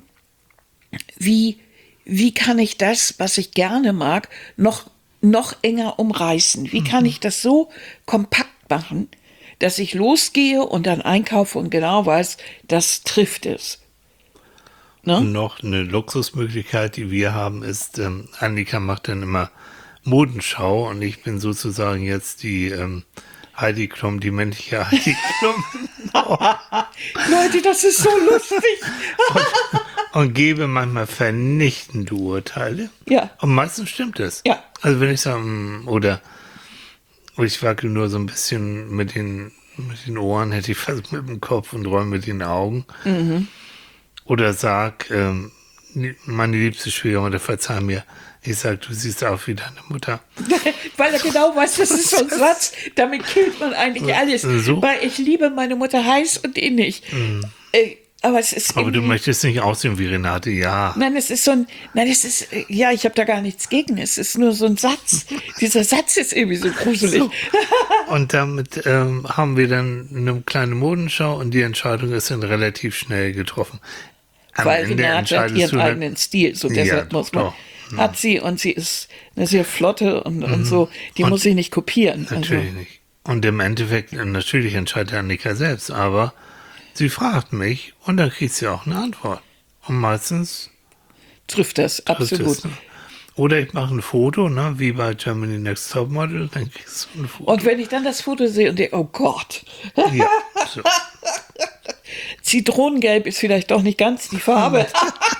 wie kann ich das, was ich gerne mag, noch enger umreißen? Wie kann ich das so kompakt machen, dass ich losgehe und dann einkaufe und genau weiß, das trifft es? Ne? Und noch eine Luxusmöglichkeit, die wir haben, ist, Annika macht dann immer Modenschau und ich bin sozusagen jetzt die Heidi Klum, die männliche Heidi Klum. Leute, das ist so lustig. und gebe manchmal vernichtende Urteile. Ja. Und meistens stimmt es. Ja. Also wenn ich sage, oder ich wackel nur so ein bisschen mit den Ohren, hätte ich fast mit dem Kopf und räume mit den Augen. Oder sag, meine liebste Schwiegermutter, verzeih mir, ich sag, du siehst aus wie deine Mutter. Weil er genau weiß, das ist so ein Satz, damit killt man eigentlich alles. So? Weil ich liebe meine Mutter heiß und innig. Aber es ist Aber du möchtest nicht aussehen wie Renate, ja. Nein, es ist ja, ich habe da gar nichts gegen. Es ist nur so ein Satz. Dieser Satz ist irgendwie so gruselig. So. Und damit haben wir dann eine kleine Modenschau und die Entscheidung ist dann relativ schnell getroffen. Weil Renate hat ihren eigenen Stil, so deshalb muss man. Hat sie und sie ist eine sehr flotte und so, die muss ich nicht kopieren. Natürlich nicht. Und im Endeffekt, natürlich entscheidet Annika selbst, aber sie fragt mich und dann kriegt sie auch eine Antwort. Und meistens Trifft das, trifft absolut. es. Ne? Oder ich mache ein Foto, ne, wie bei Germany Next Topmodel, dann kriegst du ein Foto. Und wenn ich dann das Foto sehe und denke, oh Gott, Ja, so. Zitronengelb ist vielleicht doch nicht ganz die Farbe.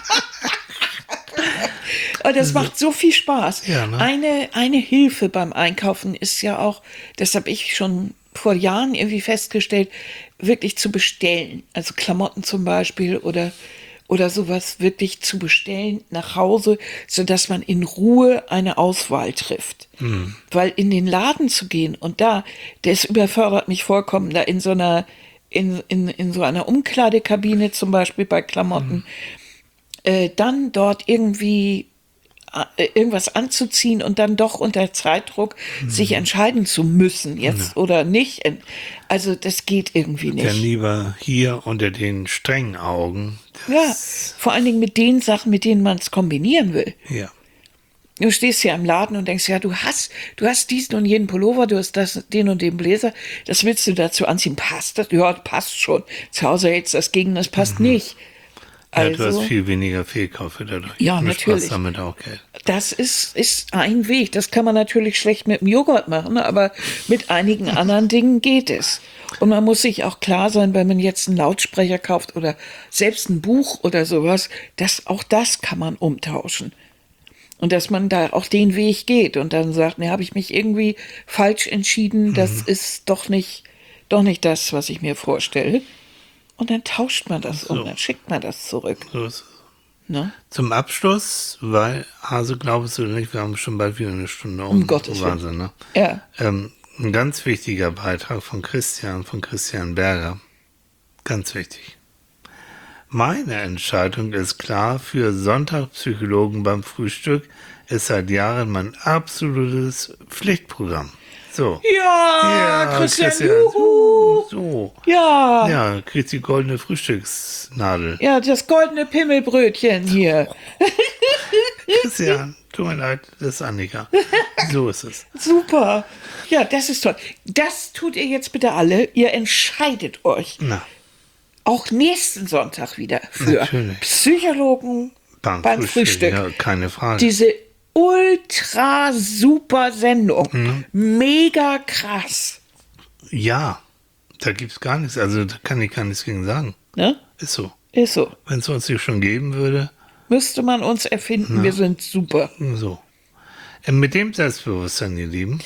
Aber das macht so viel Spaß. Ja, ne? Eine Hilfe beim Einkaufen ist ja auch, das habe ich schon vor Jahren irgendwie festgestellt, wirklich zu bestellen. Also Klamotten zum Beispiel oder sowas wirklich zu bestellen nach Hause, sodass man in Ruhe eine Auswahl trifft. Weil in den Laden zu gehen und das überfordert mich vollkommen, da in so einer Umkleidekabine zum Beispiel bei Klamotten, dann dort irgendwie irgendwas anzuziehen und dann doch unter Zeitdruck sich entscheiden zu müssen, jetzt oder nicht. Also das geht irgendwie Dann nicht. lieber hier unter den strengen Augen. Ja, vor allen Dingen mit den Sachen, mit denen man es kombinieren will. Ja. Du stehst hier im Laden und denkst, ja, du hast diesen und jenen Pullover, du hast den und den Bläser, das willst du dazu anziehen. Passt das? Ja, passt schon. Zu Hause hältst du das gegen, das passt nicht. Ja, du Also, hast viel weniger Fehlkäufe dadurch. Ja, Du natürlich. sparst damit auch Geld. das ist ein Weg. Das kann man natürlich schlecht mit dem Joghurt machen, aber mit einigen anderen Dingen geht es. Und man muss sich auch klar sein, wenn man jetzt einen Lautsprecher kauft oder selbst ein Buch oder sowas, dass auch das kann man umtauschen. Und dass man da auch den Weg geht und dann sagt, ne, habe ich mich irgendwie falsch entschieden, das ist doch nicht das, was ich mir vorstelle. Und dann tauscht man das um, dann schickt man das zurück. So ist es. Ne? Zum Abschluss, weil, also glaubst du nicht, wir haben schon bald wieder eine Stunde Um Gottes Willen. Wahnsinn, ne? Ja. Ein ganz wichtiger Beitrag von Christian Berger. Ganz wichtig. Meine Entscheidung ist klar, für Sonntagspsychologen beim Frühstück ist seit Jahren mein absolutes Pflichtprogramm. So. Ja, Christian, juhu. So. Ja. Ja, kriegst die goldene Frühstücksnadel. Ja, das goldene Pimmelbrötchen hier. Christian, tut mir leid, das ist Annika. So ist es. Super. Ja, das ist toll. Das tut ihr jetzt bitte alle. Ihr entscheidet euch. Na, Auch nächsten Sonntag wieder für Natürlich. Psychologen beim Frühstück. Ja, keine Frage. Diese ultra super Sendung. Mega krass. Ja, da gibt's gar nichts. Also da kann ich gar nichts gegen sagen. Ne? Ist so. Ist so. Wenn es uns nicht schon geben würde, Müsste man uns erfinden. Wir sind super. so. Mit dem Selbstbewusstsein, ihr Lieben,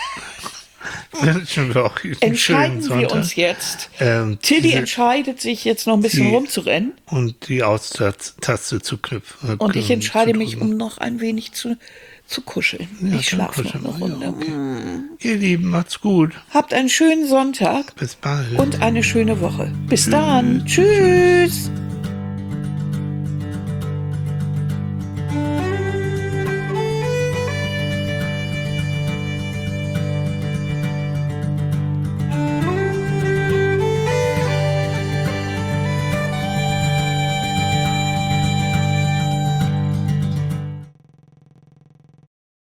wünschen wir auch einen schönen Entscheiden wir Sonntag. uns jetzt. Ähm, Tilly diese- entscheidet sich jetzt noch ein bisschen die- rumzurennen. Und die Aus-Taste zu knüpfen. Und ich entscheide zu mich, drücken. um noch ein wenig zu kuscheln. Ja, Ich dann schlafe noch kuscheln eine wir. Runde. Ja, okay. Ihr Lieben, macht's gut. Habt einen schönen Sonntag Bis bald. und eine schöne Woche. Bis dann. Tschüss.